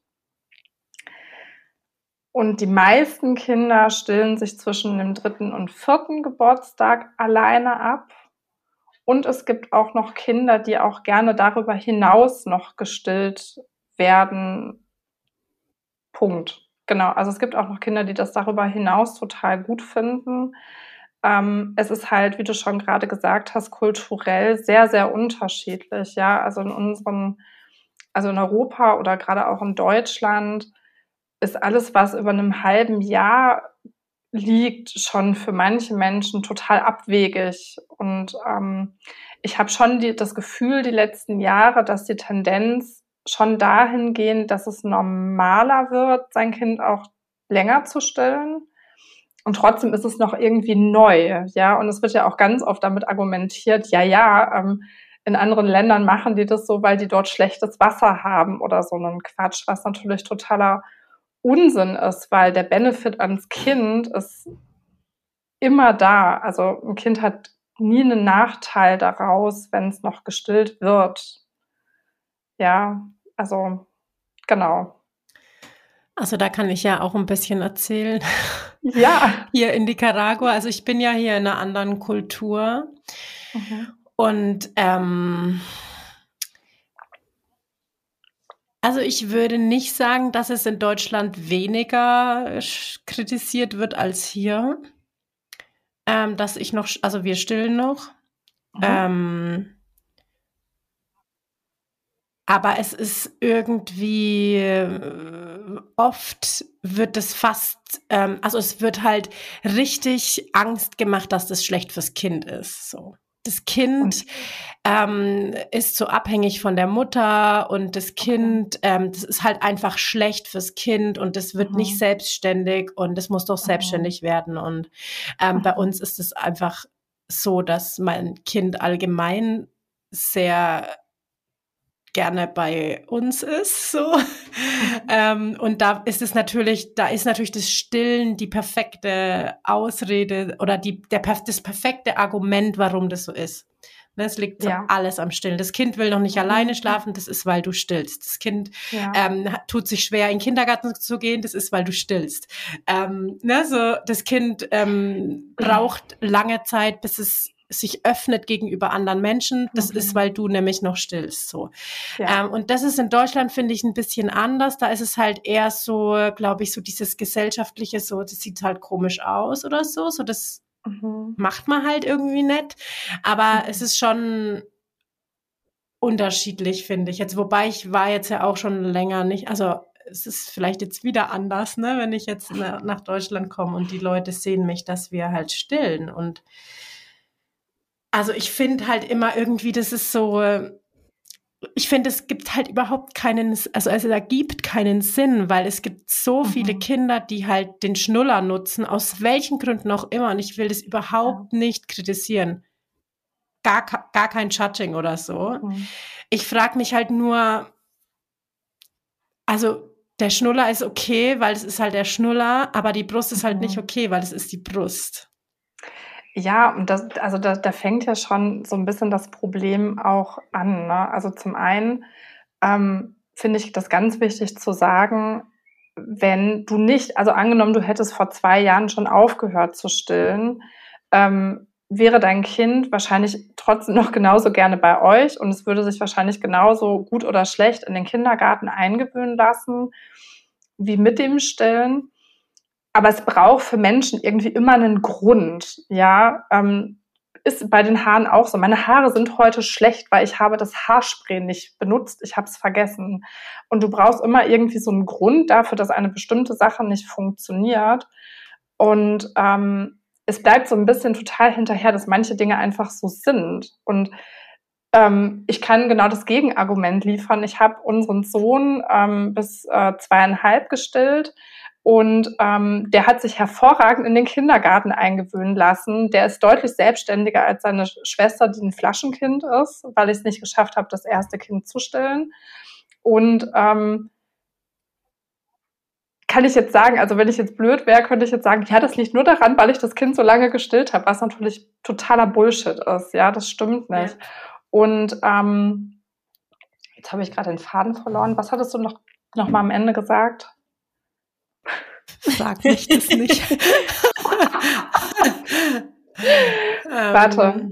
Und die meisten Kinder stillen sich zwischen dem 3. und 4. Geburtstag alleine ab. Und es gibt auch noch Kinder, die auch gerne darüber hinaus noch gestillt werden. Punkt. Genau, also es gibt auch noch Kinder, die das darüber hinaus total gut finden. Es ist halt, wie du schon gerade gesagt hast, kulturell sehr, sehr unterschiedlich. Ja, also in Europa oder gerade auch in Deutschland ist alles, was über einem halben Jahr liegt, schon für manche Menschen total abwegig. Und ich habe schon das Gefühl, die letzten Jahre, dass die Tendenz schon dahin geht, dass es normaler wird, sein Kind auch länger zu stillen. Und trotzdem ist es noch irgendwie neu. Ja, und es wird ja auch ganz oft damit argumentiert, in anderen Ländern machen die das so, weil die dort schlechtes Wasser haben oder so einen Quatsch, was natürlich totaler Unsinn ist, weil der Benefit ans Kind ist immer da. Also ein Kind hat nie einen Nachteil daraus, wenn es noch gestillt wird. Ja, also genau. Also da kann ich ja auch ein bisschen erzählen. Ja. Hier in Nicaragua, also ich bin ja hier in einer anderen Kultur. Und also ich würde nicht sagen, dass es in Deutschland weniger kritisiert wird als hier. Dass ich noch, also wir stillen noch. Aber es ist irgendwie, oft wird es fast, also es wird halt richtig Angst gemacht, dass das schlecht fürs Kind ist, so. Das Kind ist so abhängig von der Mutter und das Kind, das ist halt einfach schlecht fürs Kind und das wird nicht selbstständig und es muss doch selbstständig werden. Und bei uns ist es einfach so, dass mein Kind allgemein sehr gerne bei uns ist, so. Und da ist natürlich das Stillen die perfekte Ausrede oder das perfekte Argument, warum das so ist. Ne, es liegt so alles am Stillen. Das Kind will noch nicht alleine schlafen, das ist, weil du stillst. Das Kind tut sich schwer, in den Kindergarten zu gehen, das ist, weil du stillst. Das Kind braucht lange Zeit, bis es sich öffnet gegenüber anderen Menschen, das ist, weil du nämlich noch stillst, so. Ja. Und das ist in Deutschland, finde ich, ein bisschen anders. Da ist es halt eher so, glaube ich, so dieses gesellschaftliche, so, das sieht halt komisch aus oder so, das macht man halt irgendwie nicht. Aber es ist schon unterschiedlich, finde ich. Jetzt, wobei ich war jetzt ja auch schon länger nicht, also es ist vielleicht jetzt wieder anders, ne, wenn ich jetzt nach Deutschland komme und die Leute sehen mich, dass wir halt stillen. Und also ich finde halt immer irgendwie, das ist so, ich finde, es gibt halt überhaupt keinen, also es ergibt keinen Sinn, weil es gibt so viele Kinder, die halt den Schnuller nutzen, aus welchen Gründen auch immer. Und ich will das überhaupt nicht kritisieren. Gar kein Judging oder so. Ich frage mich halt nur, also der Schnuller ist okay, weil es ist halt der Schnuller, aber die Brust ist halt nicht okay, weil es ist die Brust. Ja, und da fängt ja schon so ein bisschen das Problem auch an, ne? Also zum einen finde ich das ganz wichtig zu sagen, wenn du nicht, also angenommen, du hättest vor 2 Jahren schon aufgehört zu stillen, wäre dein Kind wahrscheinlich trotzdem noch genauso gerne bei euch und es würde sich wahrscheinlich genauso gut oder schlecht in den Kindergarten eingewöhnen lassen, wie mit dem Stillen. Aber es braucht für Menschen irgendwie immer einen Grund, ja. Ist bei den Haaren auch so. Meine Haare sind heute schlecht, weil ich habe das Haarspray nicht benutzt. Ich habe es vergessen. Und du brauchst immer irgendwie so einen Grund dafür, dass eine bestimmte Sache nicht funktioniert. Und es bleibt so ein bisschen total hinterher, dass manche Dinge einfach so sind. Und ich kann genau das Gegenargument liefern. Ich habe unseren Sohn bis 2,5 gestillt. Und der hat sich hervorragend in den Kindergarten eingewöhnen lassen. Der ist deutlich selbstständiger als seine Schwester, die ein Flaschenkind ist, weil ich es nicht geschafft habe, das erste Kind zu stillen. Und kann ich jetzt sagen, also wenn ich jetzt blöd wäre, könnte ich jetzt sagen, ja, das liegt nur daran, weil ich das Kind so lange gestillt habe, was natürlich totaler Bullshit ist. Ja, das stimmt nicht. Ja. Und jetzt habe ich gerade den Faden verloren. Was hattest du noch mal am Ende gesagt? Sag mich das nicht. Warte.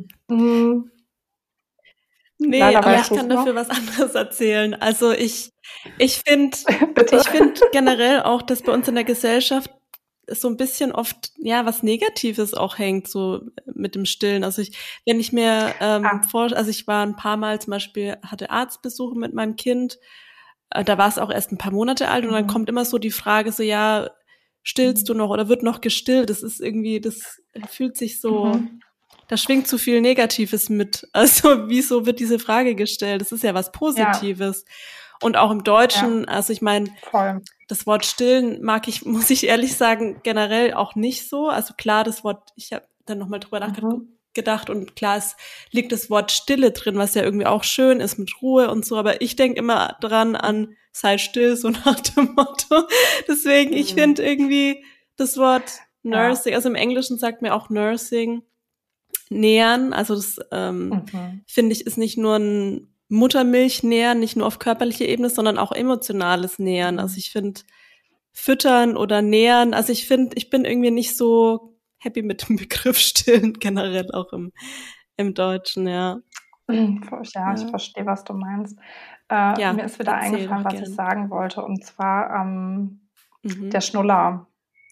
Nee, aber ich kann dafür was anderes erzählen. Also ich finde generell auch, dass bei uns in der Gesellschaft so ein bisschen oft was Negatives auch hängt, so mit dem Stillen. Also wenn ich mir also ich war ein paar Mal zum Beispiel, hatte Arztbesuche mit meinem Kind, da war es auch erst ein paar Monate alt und dann kommt immer so die Frage so, ja, stillst du noch oder wird noch gestillt? Das ist irgendwie, das fühlt sich so, da schwingt zu viel Negatives mit. Also wieso wird diese Frage gestellt? Das ist ja was Positives. Ja. Und auch im Deutschen, also ich meine, das Wort stillen muss ich ehrlich sagen, generell auch nicht so. Also klar, das Wort, ich habe dann nochmal drüber nachgedacht und klar, es liegt das Wort Stille drin, was ja irgendwie auch schön ist mit Ruhe und so, aber ich denke immer dran an sei still, so nach dem Motto. Deswegen, ich finde irgendwie das Wort Nursing, also im Englischen sagt mir auch Nursing, nähern, also das finde ich ist nicht nur ein Muttermilchnähern, nicht nur auf körperlicher Ebene, sondern auch emotionales Nähern. Also ich finde füttern oder nähern, also ich bin irgendwie nicht so happy mit dem Begriff stillen, generell auch im Deutschen, ja. Ja, ich verstehe, was du meinst. Mir ist wieder eingefallen, was ich sagen wollte, und zwar der Schnuller.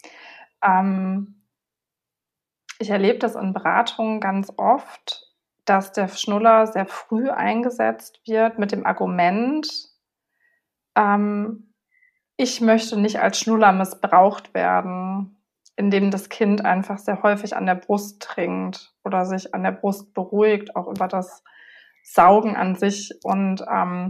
Ich erlebe das in Beratungen ganz oft, dass der Schnuller sehr früh eingesetzt wird mit dem Argument, ich möchte nicht als Schnuller missbraucht werden, indem das Kind einfach sehr häufig an der Brust trinkt oder sich an der Brust beruhigt, auch über das Saugen an sich. Und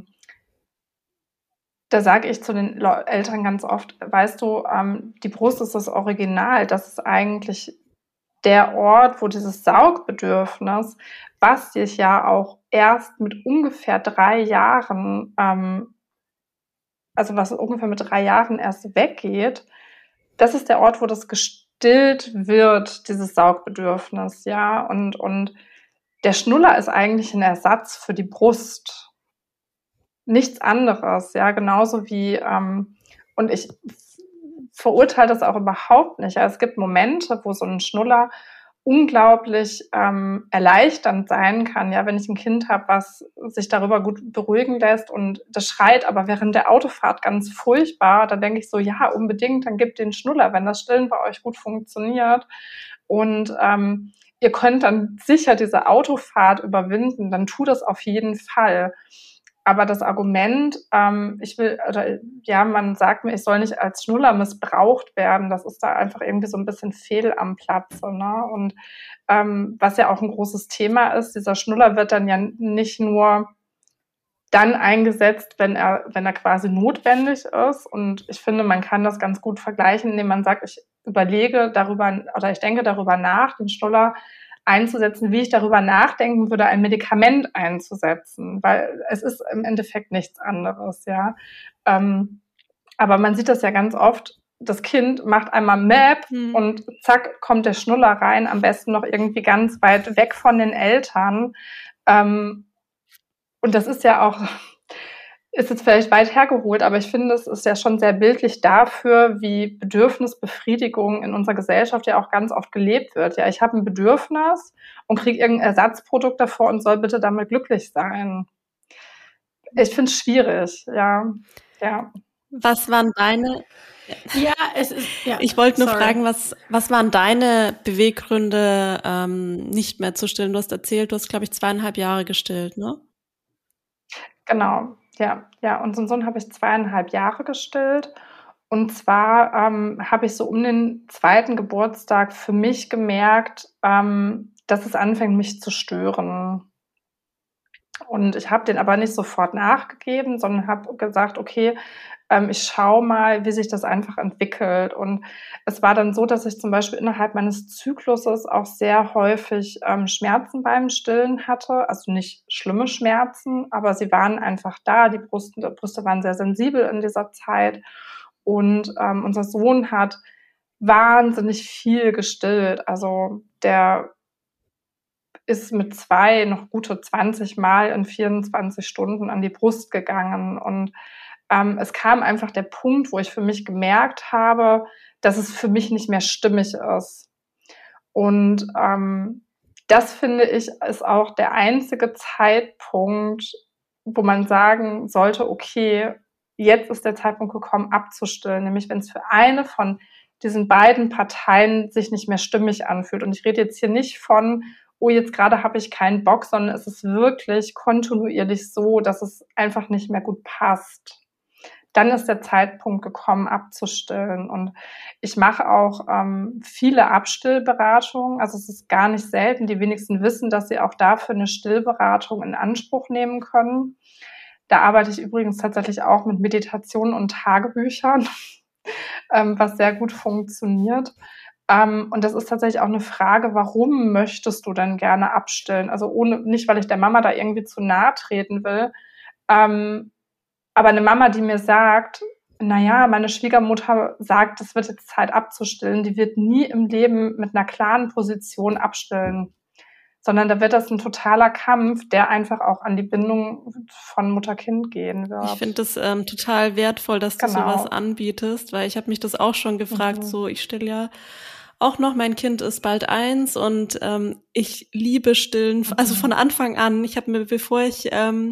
da sage ich zu den Eltern ganz oft, weißt du, die Brust ist das Original, das ist eigentlich der Ort, wo dieses Saugbedürfnis, was sich ja auch erst mit ungefähr 3 Jahren, also was ungefähr mit 3 Jahren erst weggeht, das ist der Ort, wo das gestillt wird, dieses Saugbedürfnis, ja. Und der Schnuller ist eigentlich ein Ersatz für die Brust. Nichts anderes, ja, genauso wie, und ich verurteile das auch überhaupt nicht. Ja, es gibt Momente, wo so ein Schnuller unglaublich erleichternd sein kann, ja, wenn ich ein Kind habe, was sich darüber gut beruhigen lässt und das schreit aber während der Autofahrt ganz furchtbar, dann denke ich so, ja, unbedingt, dann gebt den Schnuller, wenn das Stillen bei euch gut funktioniert und ihr könnt dann sicher diese Autofahrt überwinden, dann tu das auf jeden Fall. Aber das Argument, man sagt mir, ich soll nicht als Schnuller missbraucht werden, das ist da einfach irgendwie so ein bisschen fehl am Platze, ne? Und was ja auch ein großes Thema ist, dieser Schnuller wird dann ja nicht nur dann eingesetzt, wenn er quasi notwendig ist. Und ich finde, man kann das ganz gut vergleichen, indem man sagt, ich denke darüber nach, den Schnuller einzusetzen, wie ich darüber nachdenken würde, ein Medikament einzusetzen, weil es ist im Endeffekt nichts anderes, ja. Aber man sieht das ja ganz oft, das Kind macht einmal Map und zack, kommt der Schnuller rein, am besten noch irgendwie ganz weit weg von den Eltern. Und das ist ja auch, ist jetzt vielleicht weit hergeholt, aber ich finde, es ist ja schon sehr bildlich dafür, wie Bedürfnisbefriedigung in unserer Gesellschaft ja auch ganz oft gelebt wird. Ja, ich habe ein Bedürfnis und kriege irgendein Ersatzprodukt davor und soll bitte damit glücklich sein. Ich finde es schwierig, ja. Was waren deine... Ja, ja. Ich wollte nur fragen, was waren deine Beweggründe, nicht mehr zu stillen? Du hast erzählt, du hast, glaube ich, 2,5 Jahre gestillt, ne? Genau, ja. Und so einen Sohn habe ich 2,5 Jahre gestillt. Und zwar habe ich so um den 2. Geburtstag für mich gemerkt, dass es anfängt, mich zu stören. Und ich habe den aber nicht sofort nachgegeben, sondern habe gesagt, okay, ich schaue mal, wie sich das einfach entwickelt. Und es war dann so, dass ich zum Beispiel innerhalb meines Zykluses auch sehr häufig Schmerzen beim Stillen hatte. Also nicht schlimme Schmerzen, aber sie waren einfach da. Die Brüste waren sehr sensibel in dieser Zeit. Und unser Sohn hat wahnsinnig viel gestillt. Also der ist mit 2 noch gute 20 Mal in 24 Stunden an die Brust gegangen. Und es kam einfach der Punkt, wo ich für mich gemerkt habe, dass es für mich nicht mehr stimmig ist. Und das, finde ich, ist auch der einzige Zeitpunkt, wo man sagen sollte, okay, jetzt ist der Zeitpunkt gekommen, abzustillen. Nämlich, wenn es für eine von diesen beiden Parteien sich nicht mehr stimmig anfühlt. Und ich rede jetzt hier nicht von, oh, jetzt gerade habe ich keinen Bock, sondern es ist wirklich kontinuierlich so, dass es einfach nicht mehr gut passt. Dann ist der Zeitpunkt gekommen, abzustillen. Und ich mache auch viele Abstillberatungen. Also es ist gar nicht selten. Die wenigsten wissen, dass sie auch dafür eine Stillberatung in Anspruch nehmen können. Da arbeite ich übrigens tatsächlich auch mit Meditationen und Tagebüchern, was sehr gut funktioniert. Und das ist tatsächlich auch eine Frage, warum möchtest du denn gerne abstillen? Also nicht, weil ich der Mama da irgendwie zu nahe treten will, aber eine Mama, die mir sagt, naja, meine Schwiegermutter sagt, es wird jetzt Zeit abzustillen, die wird nie im Leben mit einer klaren Position abstillen, sondern da wird das ein totaler Kampf, der einfach auch an die Bindung von Mutter-Kind gehen wird. Ich finde das total wertvoll, dass du sowas anbietest, weil ich habe mich das auch schon gefragt, so ich still ja auch noch, mein Kind ist bald 1 und ich liebe Stillen, also von Anfang an. Ich habe mir, bevor ich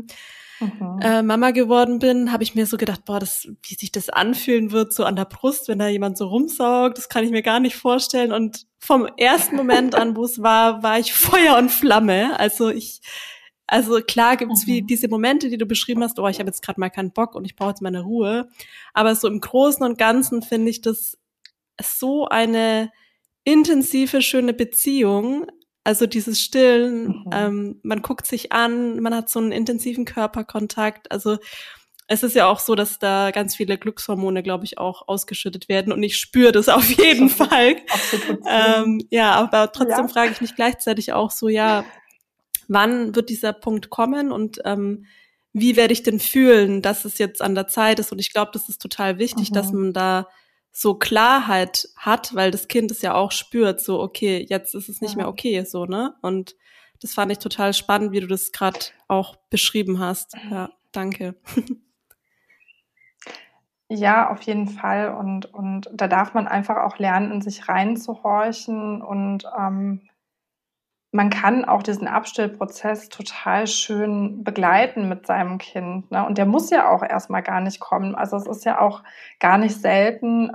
Mama geworden bin, habe ich mir so gedacht, wie sich das anfühlen wird, so an der Brust, wenn da jemand so rumsaugt, das kann ich mir gar nicht vorstellen. Und vom ersten Moment an, wo es war ich Feuer und Flamme. Also klar gibt's wie diese Momente, die du beschrieben hast, ich habe jetzt gerade mal keinen Bock und ich brauche jetzt meine Ruhe. Aber so im Großen und Ganzen finde ich das so eine intensive, schöne Beziehung. Also dieses Stillen, man guckt sich an, man hat so einen intensiven Körperkontakt. Also es ist ja auch so, dass da ganz viele Glückshormone, glaube ich, auch ausgeschüttet werden und ich spüre das auf jeden Fall. Ja, aber trotzdem frage ich mich gleichzeitig auch so, ja, wann wird dieser Punkt kommen und wie werde ich denn fühlen, dass es jetzt an der Zeit ist? Und ich glaube, das ist total wichtig, dass man da so Klarheit hat, weil das Kind es ja auch spürt, so okay, jetzt ist es nicht mehr okay, so, ne? Und das fand ich total spannend, wie du das gerade auch beschrieben hast. Ja, danke. Ja, auf jeden Fall. Und da darf man einfach auch lernen, in sich reinzuhorchen. Und man kann auch diesen Abstillprozess total schön begleiten mit seinem Kind. Ne? Und der muss ja auch erstmal gar nicht kommen. Also es ist ja auch gar nicht selten,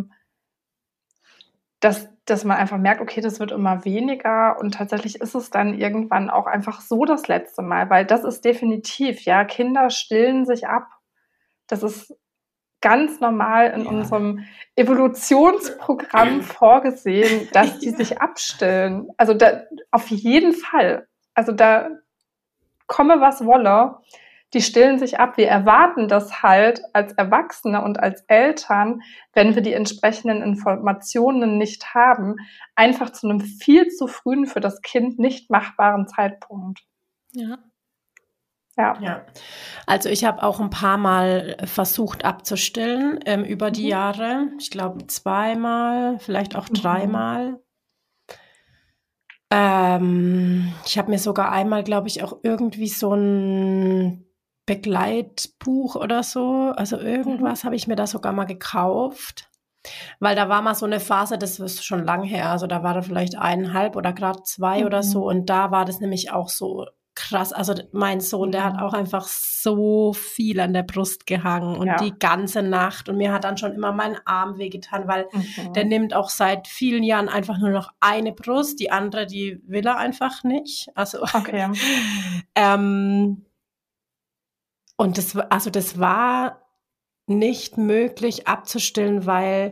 dass man einfach merkt, okay, das wird immer weniger. Und tatsächlich ist es dann irgendwann auch einfach so das letzte Mal. Weil das ist definitiv, ja, Kinder stillen sich ab. Das ist ganz normal in unserem Evolutionsprogramm vorgesehen, dass die sich abstillen. Also da, auf jeden Fall. Also da komme was wolle, die stillen sich ab. Wir erwarten das halt als Erwachsene und als Eltern, wenn wir die entsprechenden Informationen nicht haben, einfach zu einem viel zu frühen, für das Kind nicht machbaren Zeitpunkt. Ja. Ja, also ich habe auch ein paar Mal versucht abzustillen über die Jahre. Ich glaube 2-mal, vielleicht auch 3-mal. Ich habe mir sogar einmal, glaube ich, auch irgendwie so ein Begleitbuch oder so, also irgendwas habe ich mir da sogar mal gekauft. Weil da war mal so eine Phase, das ist schon lang her, also da war da vielleicht 1,5 oder gerade 2 oder so und da war das nämlich auch so krass. Also mein Sohn, der hat auch einfach so viel an der Brust gehangen und die ganze Nacht und mir hat dann schon immer mein Arm wehgetan, weil der nimmt auch seit vielen Jahren einfach nur noch eine Brust, die andere, die will er einfach nicht. Also und das war nicht möglich abzustillen, weil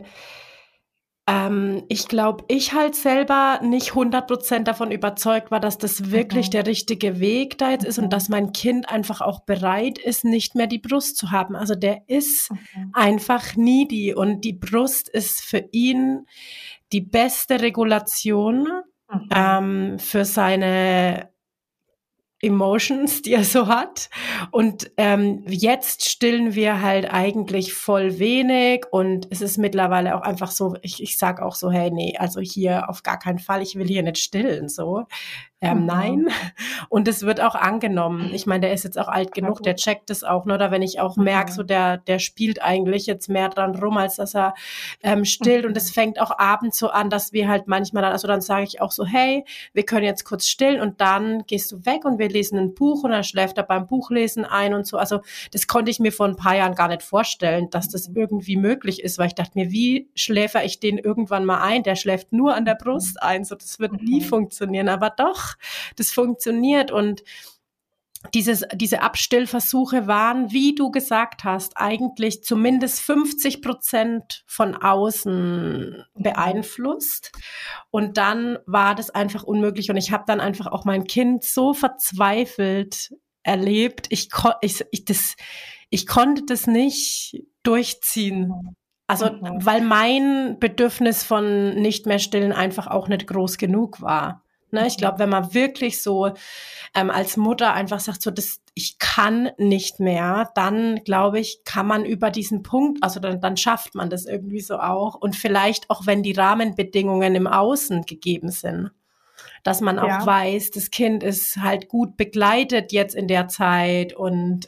ich glaube, ich halt selber nicht 100% davon überzeugt war, dass das wirklich der richtige Weg da jetzt ist und dass mein Kind einfach auch bereit ist, nicht mehr die Brust zu haben. Also der ist einfach needy und die Brust ist für ihn die beste Regulation für seine Emotions, die er so hat. Und jetzt stillen wir halt eigentlich voll wenig und es ist mittlerweile auch einfach so, ich sag auch so, hey, nee, also hier auf gar keinen Fall, ich will hier nicht stillen, so. Nein. Und es wird auch angenommen. Ich meine, der ist jetzt auch alt genug, der checkt es auch, ne? Oder wenn ich auch merke, so der spielt eigentlich jetzt mehr dran rum, als dass er stillt. Und es fängt auch abends so an, dass wir halt manchmal dann, also dann sage ich auch so, hey, wir können jetzt kurz stillen und dann gehst du weg und wir lesen ein Buch und dann schläft er beim Buchlesen ein und so. Also das konnte ich mir vor ein paar Jahren gar nicht vorstellen, dass das irgendwie möglich ist, weil ich dachte mir, wie schläfer ich den irgendwann mal ein? Der schläft nur an der Brust ein, so das wird nie funktionieren. Aber doch, das funktioniert und diese Abstillversuche waren, wie du gesagt hast, eigentlich zumindest 50% von außen beeinflusst. Und dann war das einfach unmöglich. Und ich habe dann einfach auch mein Kind so verzweifelt erlebt. Ich konnte das nicht durchziehen. Also, weil mein Bedürfnis von nicht mehr stillen einfach auch nicht groß genug war. Ne, ich glaube, wenn man wirklich so als Mutter einfach sagt, so ich kann nicht mehr, dann glaube ich, kann man über diesen Punkt, also dann schafft man das irgendwie so auch. Und vielleicht auch, wenn die Rahmenbedingungen im Außen gegeben sind, dass man auch weiß, das Kind ist halt gut begleitet jetzt in der Zeit und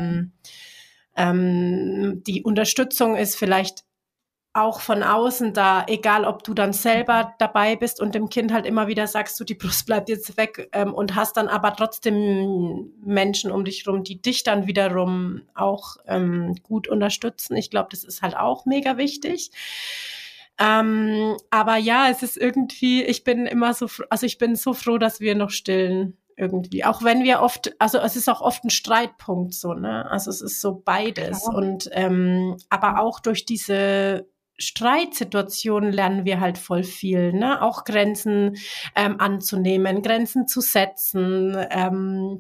die Unterstützung ist vielleicht auch von außen da, egal ob du dann selber dabei bist und dem Kind halt immer wieder sagst, du, die Brust bleibt jetzt weg und hast dann aber trotzdem Menschen um dich rum, die dich dann wiederum auch gut unterstützen. Ich glaube, das ist halt auch mega wichtig. Aber ja, es ist irgendwie, ich bin so froh, dass wir noch stillen. Irgendwie, auch wenn wir oft, also es ist auch oft ein Streitpunkt so, ne? Also es ist so beides. Klar. Und aber auch durch diese Streitsituationen lernen wir halt voll viel, ne? Auch Grenzen anzunehmen, Grenzen zu setzen, die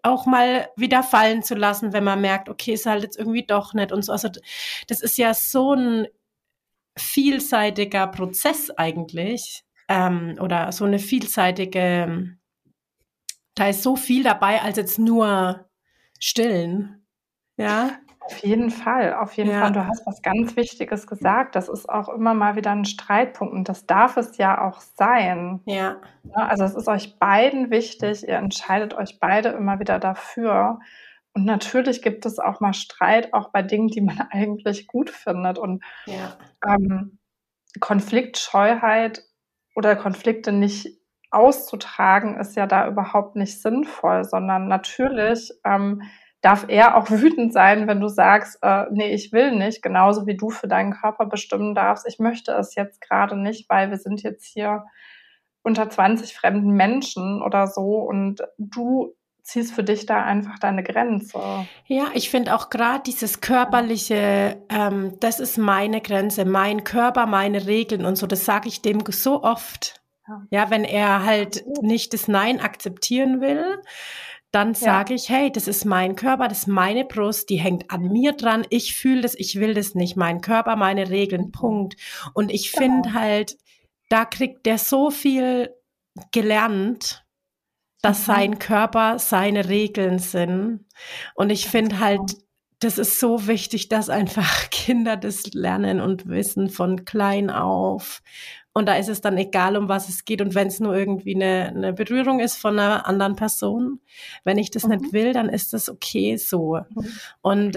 auch mal wieder fallen zu lassen, wenn man merkt, okay, ist halt jetzt irgendwie doch nicht und so. Also das ist ja so ein vielseitiger Prozess eigentlich, oder so eine vielseitige, da ist so viel dabei als jetzt nur stillen. Ja, Auf jeden Fall, auf jeden Fall. Und du ja, hast was ganz Wichtiges gesagt. Das ist auch immer mal wieder ein Streitpunkt und das darf es ja auch sein. ja, Ne? Also, es ist euch beiden wichtig. Ihr entscheidet euch beide immer wieder dafür. Und natürlich gibt es auch mal Streit, auch bei Dingen, die man eigentlich gut findet. Und, ja, ähm, Konfliktscheuheit oder Konflikte nicht auszutragen, ist ja da überhaupt nicht sinnvoll, sondern natürlich, darf er auch wütend sein, wenn du sagst: „Ne, ich will nicht“, genauso wie du für deinen Körper bestimmen darfst: „Ich möchte es jetzt grade nicht, weil wir sind jetzt hier unter 20 fremden Menschen oder so“, und du ziehst für dich da einfach deine Grenze. ja, ich finde auch gerade dieses körperliche, das ist meine Grenze, mein Körper, meine Regeln und so, das sage ich dem so oft. Ja, Ja, wenn er halt absolut. nicht das Nein akzeptieren will, dann Ja, sage ich, hey, das ist mein Körper, das ist meine Brust, die hängt an mir dran, ich fühle das, ich will das nicht, mein Körper, meine Regeln, Punkt. Und ich finde genau. halt, da kriegt der so viel gelernt, dass Mhm. sein Körper seine Regeln sind. Und ich Ganz finde halt, genau. das ist so wichtig, dass einfach Kinder das lernen und wissen von klein auf. Und da ist es dann egal, um was es geht. Und wenn es nur irgendwie eine Berührung ist von einer anderen Person, wenn ich das nicht Mhm. will, dann ist das okay so. Mhm. Und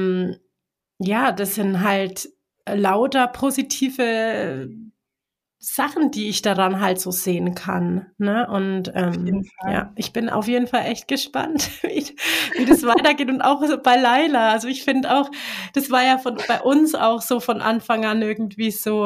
ja, das sind halt lauter positive Sachen, die ich daran halt so sehen kann. Ne? Und Auf jeden Fall. ja, ich bin auf jeden Fall echt gespannt, wie das weitergeht. Und auch so bei Laila. Also ich finde auch, das war ja bei uns auch so von Anfang an irgendwie so,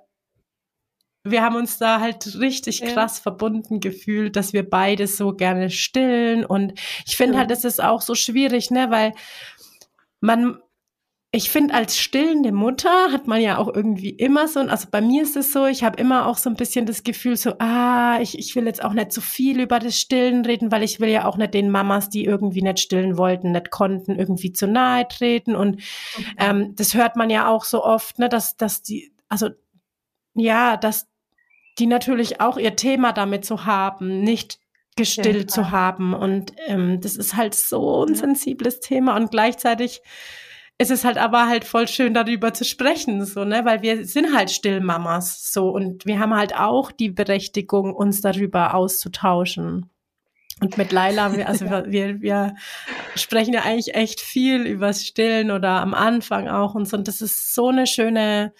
wir haben uns da halt richtig Ja, krass verbunden gefühlt, dass wir beide so gerne stillen. Und ich finde halt, das Schön. ist auch so schwierig, ne, weil man, ich finde, als stillende Mutter hat man ja auch irgendwie immer so, also bei mir ist es so, ich habe immer auch so ein bisschen das Gefühl so, ich will jetzt auch nicht so viel über das Stillen reden, weil ich will ja auch nicht den Mamas, die irgendwie nicht stillen wollten, nicht konnten, irgendwie zu nahe treten. Und Mhm. das hört man ja auch so oft, ne, dass die, also ja, dass die natürlich auch ihr Thema damit zu haben, nicht Auf jeden gestillt zu Fall. haben. Und das ist halt so ein Ja. sensibles Thema. Und gleichzeitig ist es halt aber halt voll schön, darüber zu sprechen, so, ne, weil wir sind halt Stillmamas, so, und wir haben halt auch die Berechtigung, uns darüber auszutauschen. Und mit Laila, also wir sprechen ja eigentlich echt viel übers Stillen oder am Anfang auch und so. Und das ist so eine schöne,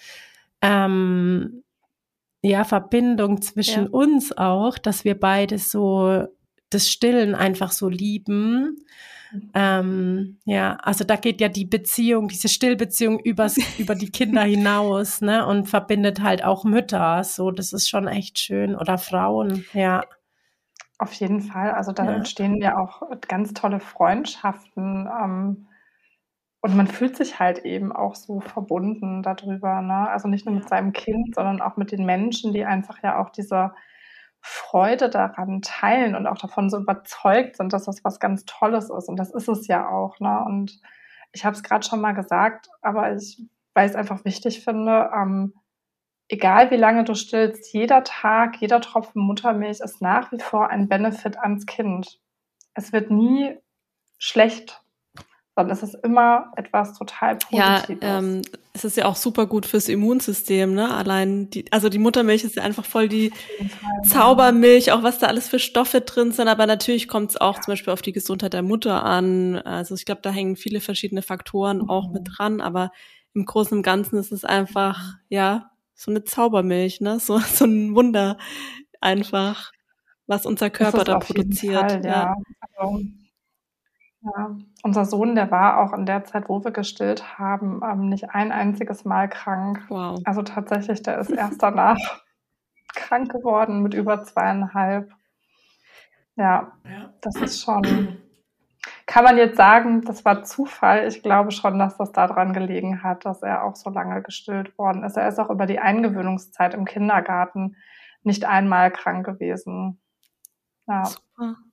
ja, Verbindung zwischen ja, uns auch, dass wir beide so das Stillen einfach so lieben. Ja, also da geht ja die Beziehung, diese Stillbeziehung über die Kinder hinaus, ne, und verbindet halt auch Mütter. So, das ist schon echt schön. Oder Frauen, ja, Auf jeden Fall. Also, da ja, entstehen ja auch ganz tolle Freundschaften, und man fühlt sich halt eben auch so verbunden dadrüber, ne? Also, nicht nur mit ja, seinem Kind, sondern auch mit den Menschen, die einfach ja auch diese Freude daran teilen und auch davon so überzeugt sind, dass das was ganz Tolles ist. Und das ist es ja auch, ne? Und ich habe es grad schon mal gesagt, aber weil ich's einfach wichtig finde, egal wie lange du stillst, jeder Tag, jeder Tropfen Muttermilch ist nach wie vor ein Benefit ans Kind. Es wird nie schlecht, sondern es ist immer etwas total ja, Positives. es ist ja auch super gut fürs Immunsystem, ne? Allein also die Muttermilch ist ja einfach voll die Auf jeden Fall, ja. Zaubermilch, auch was da alles für Stoffe drin sind, aber natürlich kommt es auch zum Beispiel auf die Gesundheit der Mutter an. Also ich glaube, da hängen viele verschiedene Faktoren auch mit Mhm. dran, aber im Großen und Ganzen ist es einfach, ja, so eine Zaubermilch, ne? So ein Wunder einfach, was unser Ist Körper es da auf jeden produziert. Fall, Ja, ja. Also, ja, unser Sohn, der war auch in der Zeit, wo wir gestillt haben, nicht ein einziges Mal krank. wow. Also tatsächlich, der ist erst danach krank geworden mit über 2,5. Ja, ja. das ist schon, kann man jetzt sagen, das war Zufall? Ich glaube schon, dass das daran gelegen hat, dass er auch so lange gestillt worden ist. Er ist auch über die Eingewöhnungszeit im Kindergarten nicht einmal krank gewesen. Ja. Super.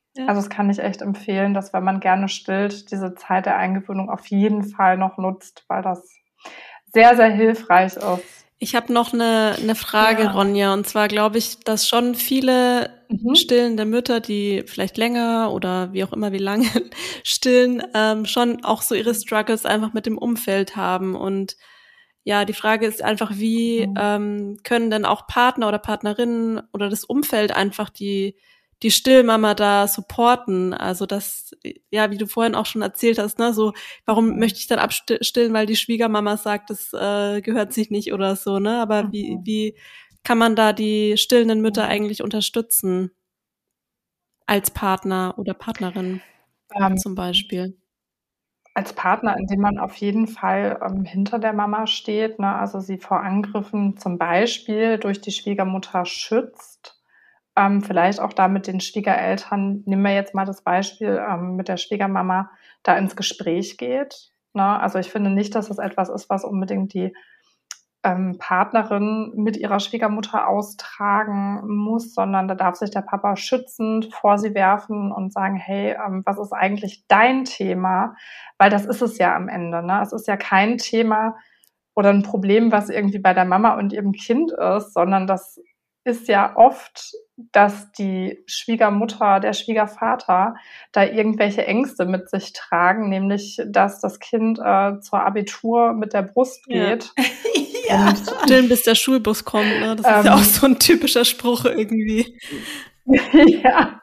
Ja. Also, das kann ich echt empfehlen, dass, wenn man gerne stillt, diese Zeit der Eingewöhnung auf jeden Fall noch nutzt, weil das sehr, sehr hilfreich ist. Ich habe noch eine Frage, Ja. Ronja, und zwar glaube ich, dass schon viele Mhm. stillende Mütter, die vielleicht länger oder wie auch immer wie lange stillen, schon auch so ihre Struggles einfach mit dem Umfeld haben. Und ja, die Frage ist einfach, wie Mhm. können denn auch Partner oder Partnerinnen oder das Umfeld einfach die Stillmama da supporten? Also das, ja, wie du vorhin auch schon erzählt hast, ne, so, warum möchte ich dann abstillen, weil die Schwiegermama sagt, das gehört sich nicht oder so, ne? Aber wie kann man da die stillenden Mütter eigentlich unterstützen als Partner oder Partnerin Ähm, zum Beispiel? als Partner, indem man auf jeden Fall, hinter der Mama steht, ne, also sie vor Angriffen zum Beispiel durch die Schwiegermutter schützt. Vielleicht auch da mit den Schwiegereltern, nehmen wir jetzt mal das Beispiel, mit der Schwiegermama, da ins Gespräch geht, ne? Also, ich finde nicht, dass das etwas ist, was unbedingt die, Partnerin mit ihrer Schwiegermutter austragen muss, sondern da darf sich der Papa schützend vor sie werfen und sagen: „Hey, was ist eigentlich dein Thema?“ Weil das ist es ja am Ende, ne? Es ist ja kein Thema oder 'n Problem, was irgendwie bei der Mama und ihrem Kind ist, sondern das ist ja oft, dass die Schwiegermutter, der Schwiegervater da irgendwelche Ängste mit sich tragen, nämlich, dass das Kind, zur Abitur mit der Brust Ja. geht. Ja. Und Stillen, bis der Schulbus kommt, ne? Das ist ja auch ähm, so ein typischer Spruch irgendwie. ja,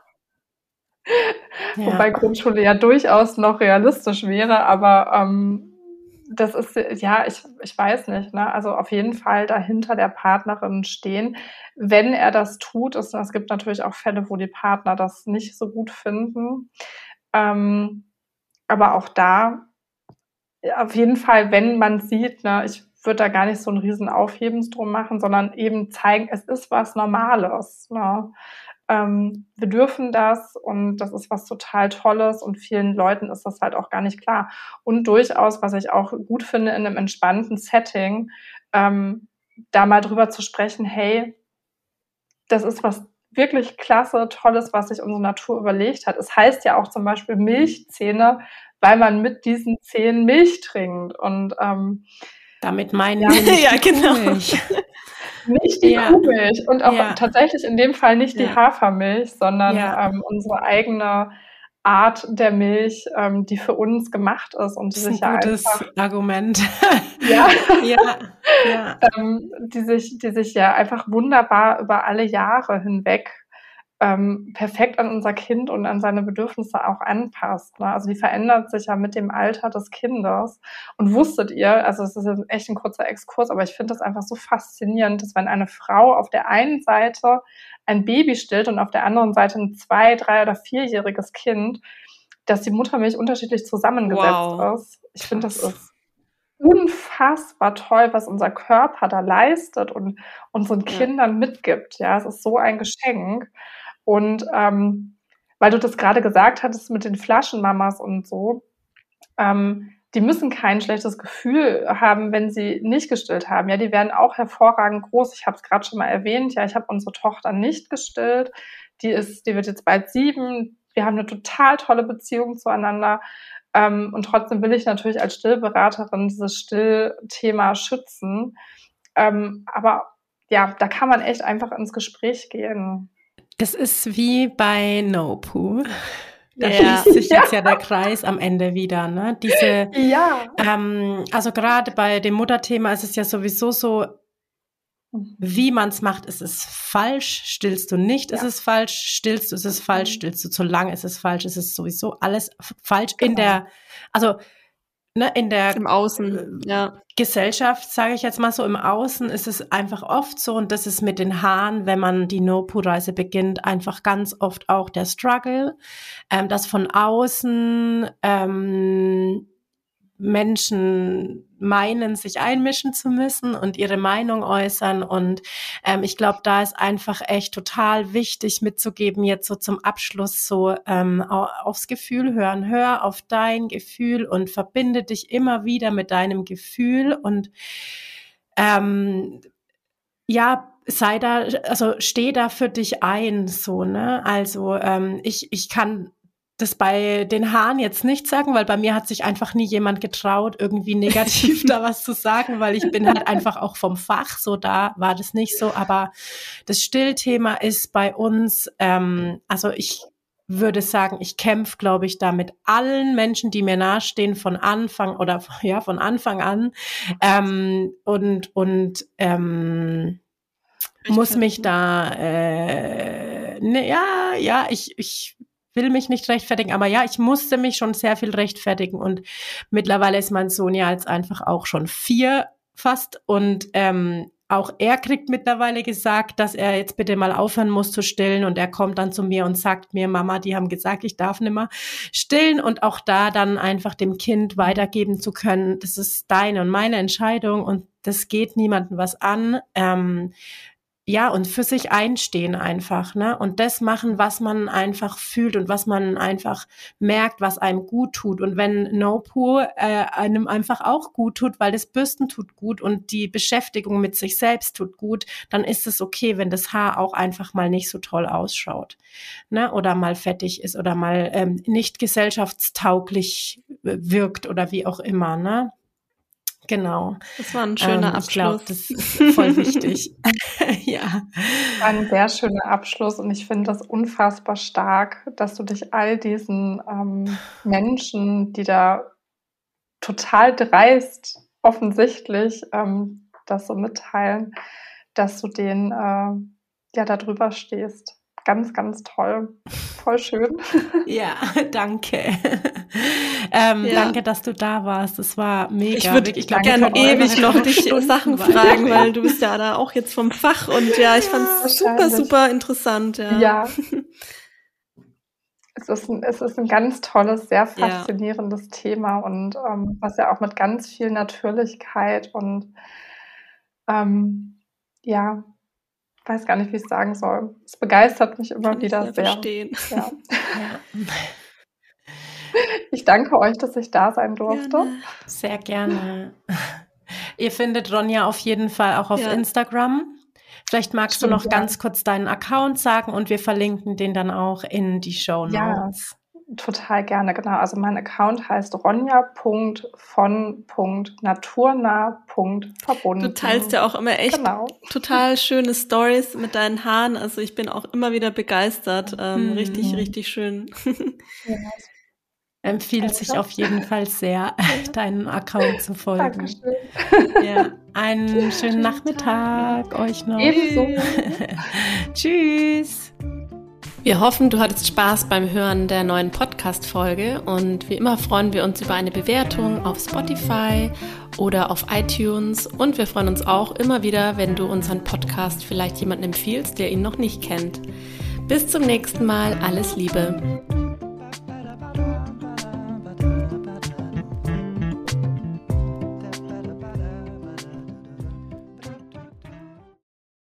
Ja. wobei Grundschule ja durchaus noch realistisch wäre, aber, das ist ja, ich weiß nicht, ne? Also, auf jeden Fall dahinter der Partnerin stehen. Wenn er das tut, es gibt natürlich auch Fälle, wo die Partner das nicht so gut finden. Ähm, aber auch da auf jeden Fall, wenn man sieht, ne, ich würde da gar nicht so 'n riesen Aufhebens drum machen, sondern eben zeigen, es ist was Normales, ne? Wir dürfen das und das ist was total Tolles und vielen Leuten ist das halt auch gar nicht klar. Und durchaus, was ich auch gut finde in 'nem entspannten Setting, da mal drüber zu sprechen: „Hey, das ist was wirklich klasse, Tolles, was sich unsere Natur überlegt hat.“ Es heißt ja auch zum Beispiel Milchzähne, weil man mit diesen Zähnen Milch trinkt und, Damit meinen ja, wir nicht Ja, die genau. Kuhmilch. nicht die Ja, Kuhmilch und auch ja, tatsächlich in dem Fall nicht die ja, Hafermilch, sondern, ja. unsere eigene Art der Milch, die für uns gemacht ist und die Das ist ein sich ja gutes einfach Argument. ja, Ja, ja. die sich ja einfach wunderbar über alle Jahre hinweg, perfekt an unser Kind und an seine Bedürfnisse auch anpasst, ne? Also, die verändert sich ja mit dem Alter des Kindes. Und wusstet ihr, also, es ist jetzt echt 'n kurzer Exkurs, aber ich finde das einfach so faszinierend, dass, wenn eine Frau auf der einen Seite ein Baby stillt und auf der anderen Seite 'n 2-, 3- oder 4-jähriges Kind, dass die Muttermilch unterschiedlich zusammengesetzt Wow, ist. Ich finde, das krass. ist unfassbar toll, was unser Körper da leistet und unseren Ja. Kindern mitgibt, ja? Es ist so ein Geschenk. Und, weil du das grade gesagt hattest mit den Flaschenmamas und so, die müssen kein schlechtes Gefühl haben, wenn sie nicht gestillt haben. Ja, die werden auch hervorragend groß. Ich habe es grad schon mal erwähnt, ja, ich habe unsere Tochter nicht gestillt. Die wird jetzt bald 7. Wir haben 'ne total tolle Beziehung zueinander. Und trotzdem will ich natürlich als Stillberaterin dieses Stillthema schützen. Aber ja, da kann man echt einfach ins Gespräch gehen. Das ist wie bei No Poo. Da Ja. schließt sich Ja, jetzt ja der Kreis am Ende wieder, ne? ja. Also gerade bei dem Mutterthema ist es ja sowieso so, wie Mhm. man's macht, ist es falsch. Stillst du nicht, ist Ja. es falsch. Stillst du, ist es falsch. Mhm. Stillst du zu lang, ist es falsch. Es ist sowieso alles falsch Genau. also, ne, in der, Im Außen, ja. Gesellschaft, sage ich jetzt mal so, im Außen ist es einfach oft so, und das ist mit den Haaren, wenn man die No-Poo-Reise beginnt, einfach ganz oft auch der Struggle, dass von außen, Menschen meinen, sich einmischen zu müssen und ihre Meinung äußern. Und ich glaube, da ist einfach echt total wichtig mitzugeben, jetzt so zum Abschluss so aufs Gefühl hören. Hör auf dein Gefühl und verbinde dich immer wieder mit deinem Gefühl und ähm, ja, steh da für dich ein, so, ne? Also ich kann das bei den Haaren jetzt nicht sagen, weil bei mir hat sich einfach nie jemand getraut, irgendwie negativ da was zu sagen, weil ich bin halt einfach auch vom Fach, so da war das nicht so. Aber das Stillthema ist bei uns, also ich würde sagen, ich kämpfe, glaube ich, da mit allen Menschen, die mir nahestehen, von Anfang an muss mich da, ich will mich nicht rechtfertigen, aber ja, ich musste mich schon sehr viel rechtfertigen und mittlerweile ist mein Sohn ja jetzt einfach auch schon 4 fast und auch er kriegt mittlerweile gesagt, dass er jetzt bitte mal aufhören muss zu stillen und er kommt dann zu mir und sagt mir, Mama, die haben gesagt, ich darf nicht mehr stillen und auch da dann einfach dem Kind weitergeben zu können, das ist deine und meine Entscheidung und das geht niemandem was an, ja, und für sich einstehen einfach, ne? Und das machen, was man einfach fühlt und was man einfach merkt, was einem gut tut. Und wenn No-Poo einem einfach auch gut tut, weil das Bürsten tut gut und die Beschäftigung mit sich selbst tut gut, dann ist es okay, wenn das Haar auch einfach mal nicht so toll ausschaut, ne? Oder mal fettig ist oder mal nicht gesellschaftstauglich wirkt oder wie auch immer, ne? Genau. Das war ein schöner Abschluss. Ich glaube, das ist voll wichtig. Ja. Ein sehr schöner Abschluss und ich finde das unfassbar stark, dass du dich all diesen Menschen, die da total dreist offensichtlich das so mitteilen, dass du denen ja da drüber stehst. Ganz, ganz toll. Voll schön. Ja, danke. Danke, dass du da warst. Das war mega. Ich würde gerne ewig noch dich Sachen fragen, weil du bist ja da auch jetzt vom Fach und ja, ich fand es super, super interessant. Ja. Es ist ein ganz tolles, sehr faszinierendes Thema und was ja auch mit ganz viel Natürlichkeit und weiß gar nicht, wie ich es sagen soll. Es begeistert mich immer wieder sehr. Verstehen. Ja. Ich danke euch, dass ich da sein durfte. Gerne. Sehr gerne. Ihr findet Ronja auf jeden Fall auch auf Instagram. Vielleicht magst du noch ganz kurz deinen Account sagen und wir verlinken den dann auch in die Shownotes. Ja, total gerne, genau. Also mein Account heißt ronja.von.naturnah.verbunden. Du teilst ja auch immer echt total schöne Stories mit deinen Haaren. Also ich bin auch immer wieder begeistert. Richtig, richtig schön. Ja. Empfiehlt sich auf jeden Fall sehr, deinen Account zu folgen. Dankeschön. Ja, einen schönen Nachmittag euch noch. Ebenso. Tschüss. Wir hoffen, du hattest Spaß beim Hören der neuen Podcast-Folge und wie immer freuen wir uns über eine Bewertung auf Spotify oder auf iTunes und wir freuen uns auch immer wieder, wenn du unseren Podcast vielleicht jemandem empfiehlst, der ihn noch nicht kennt. Bis zum nächsten Mal, alles Liebe.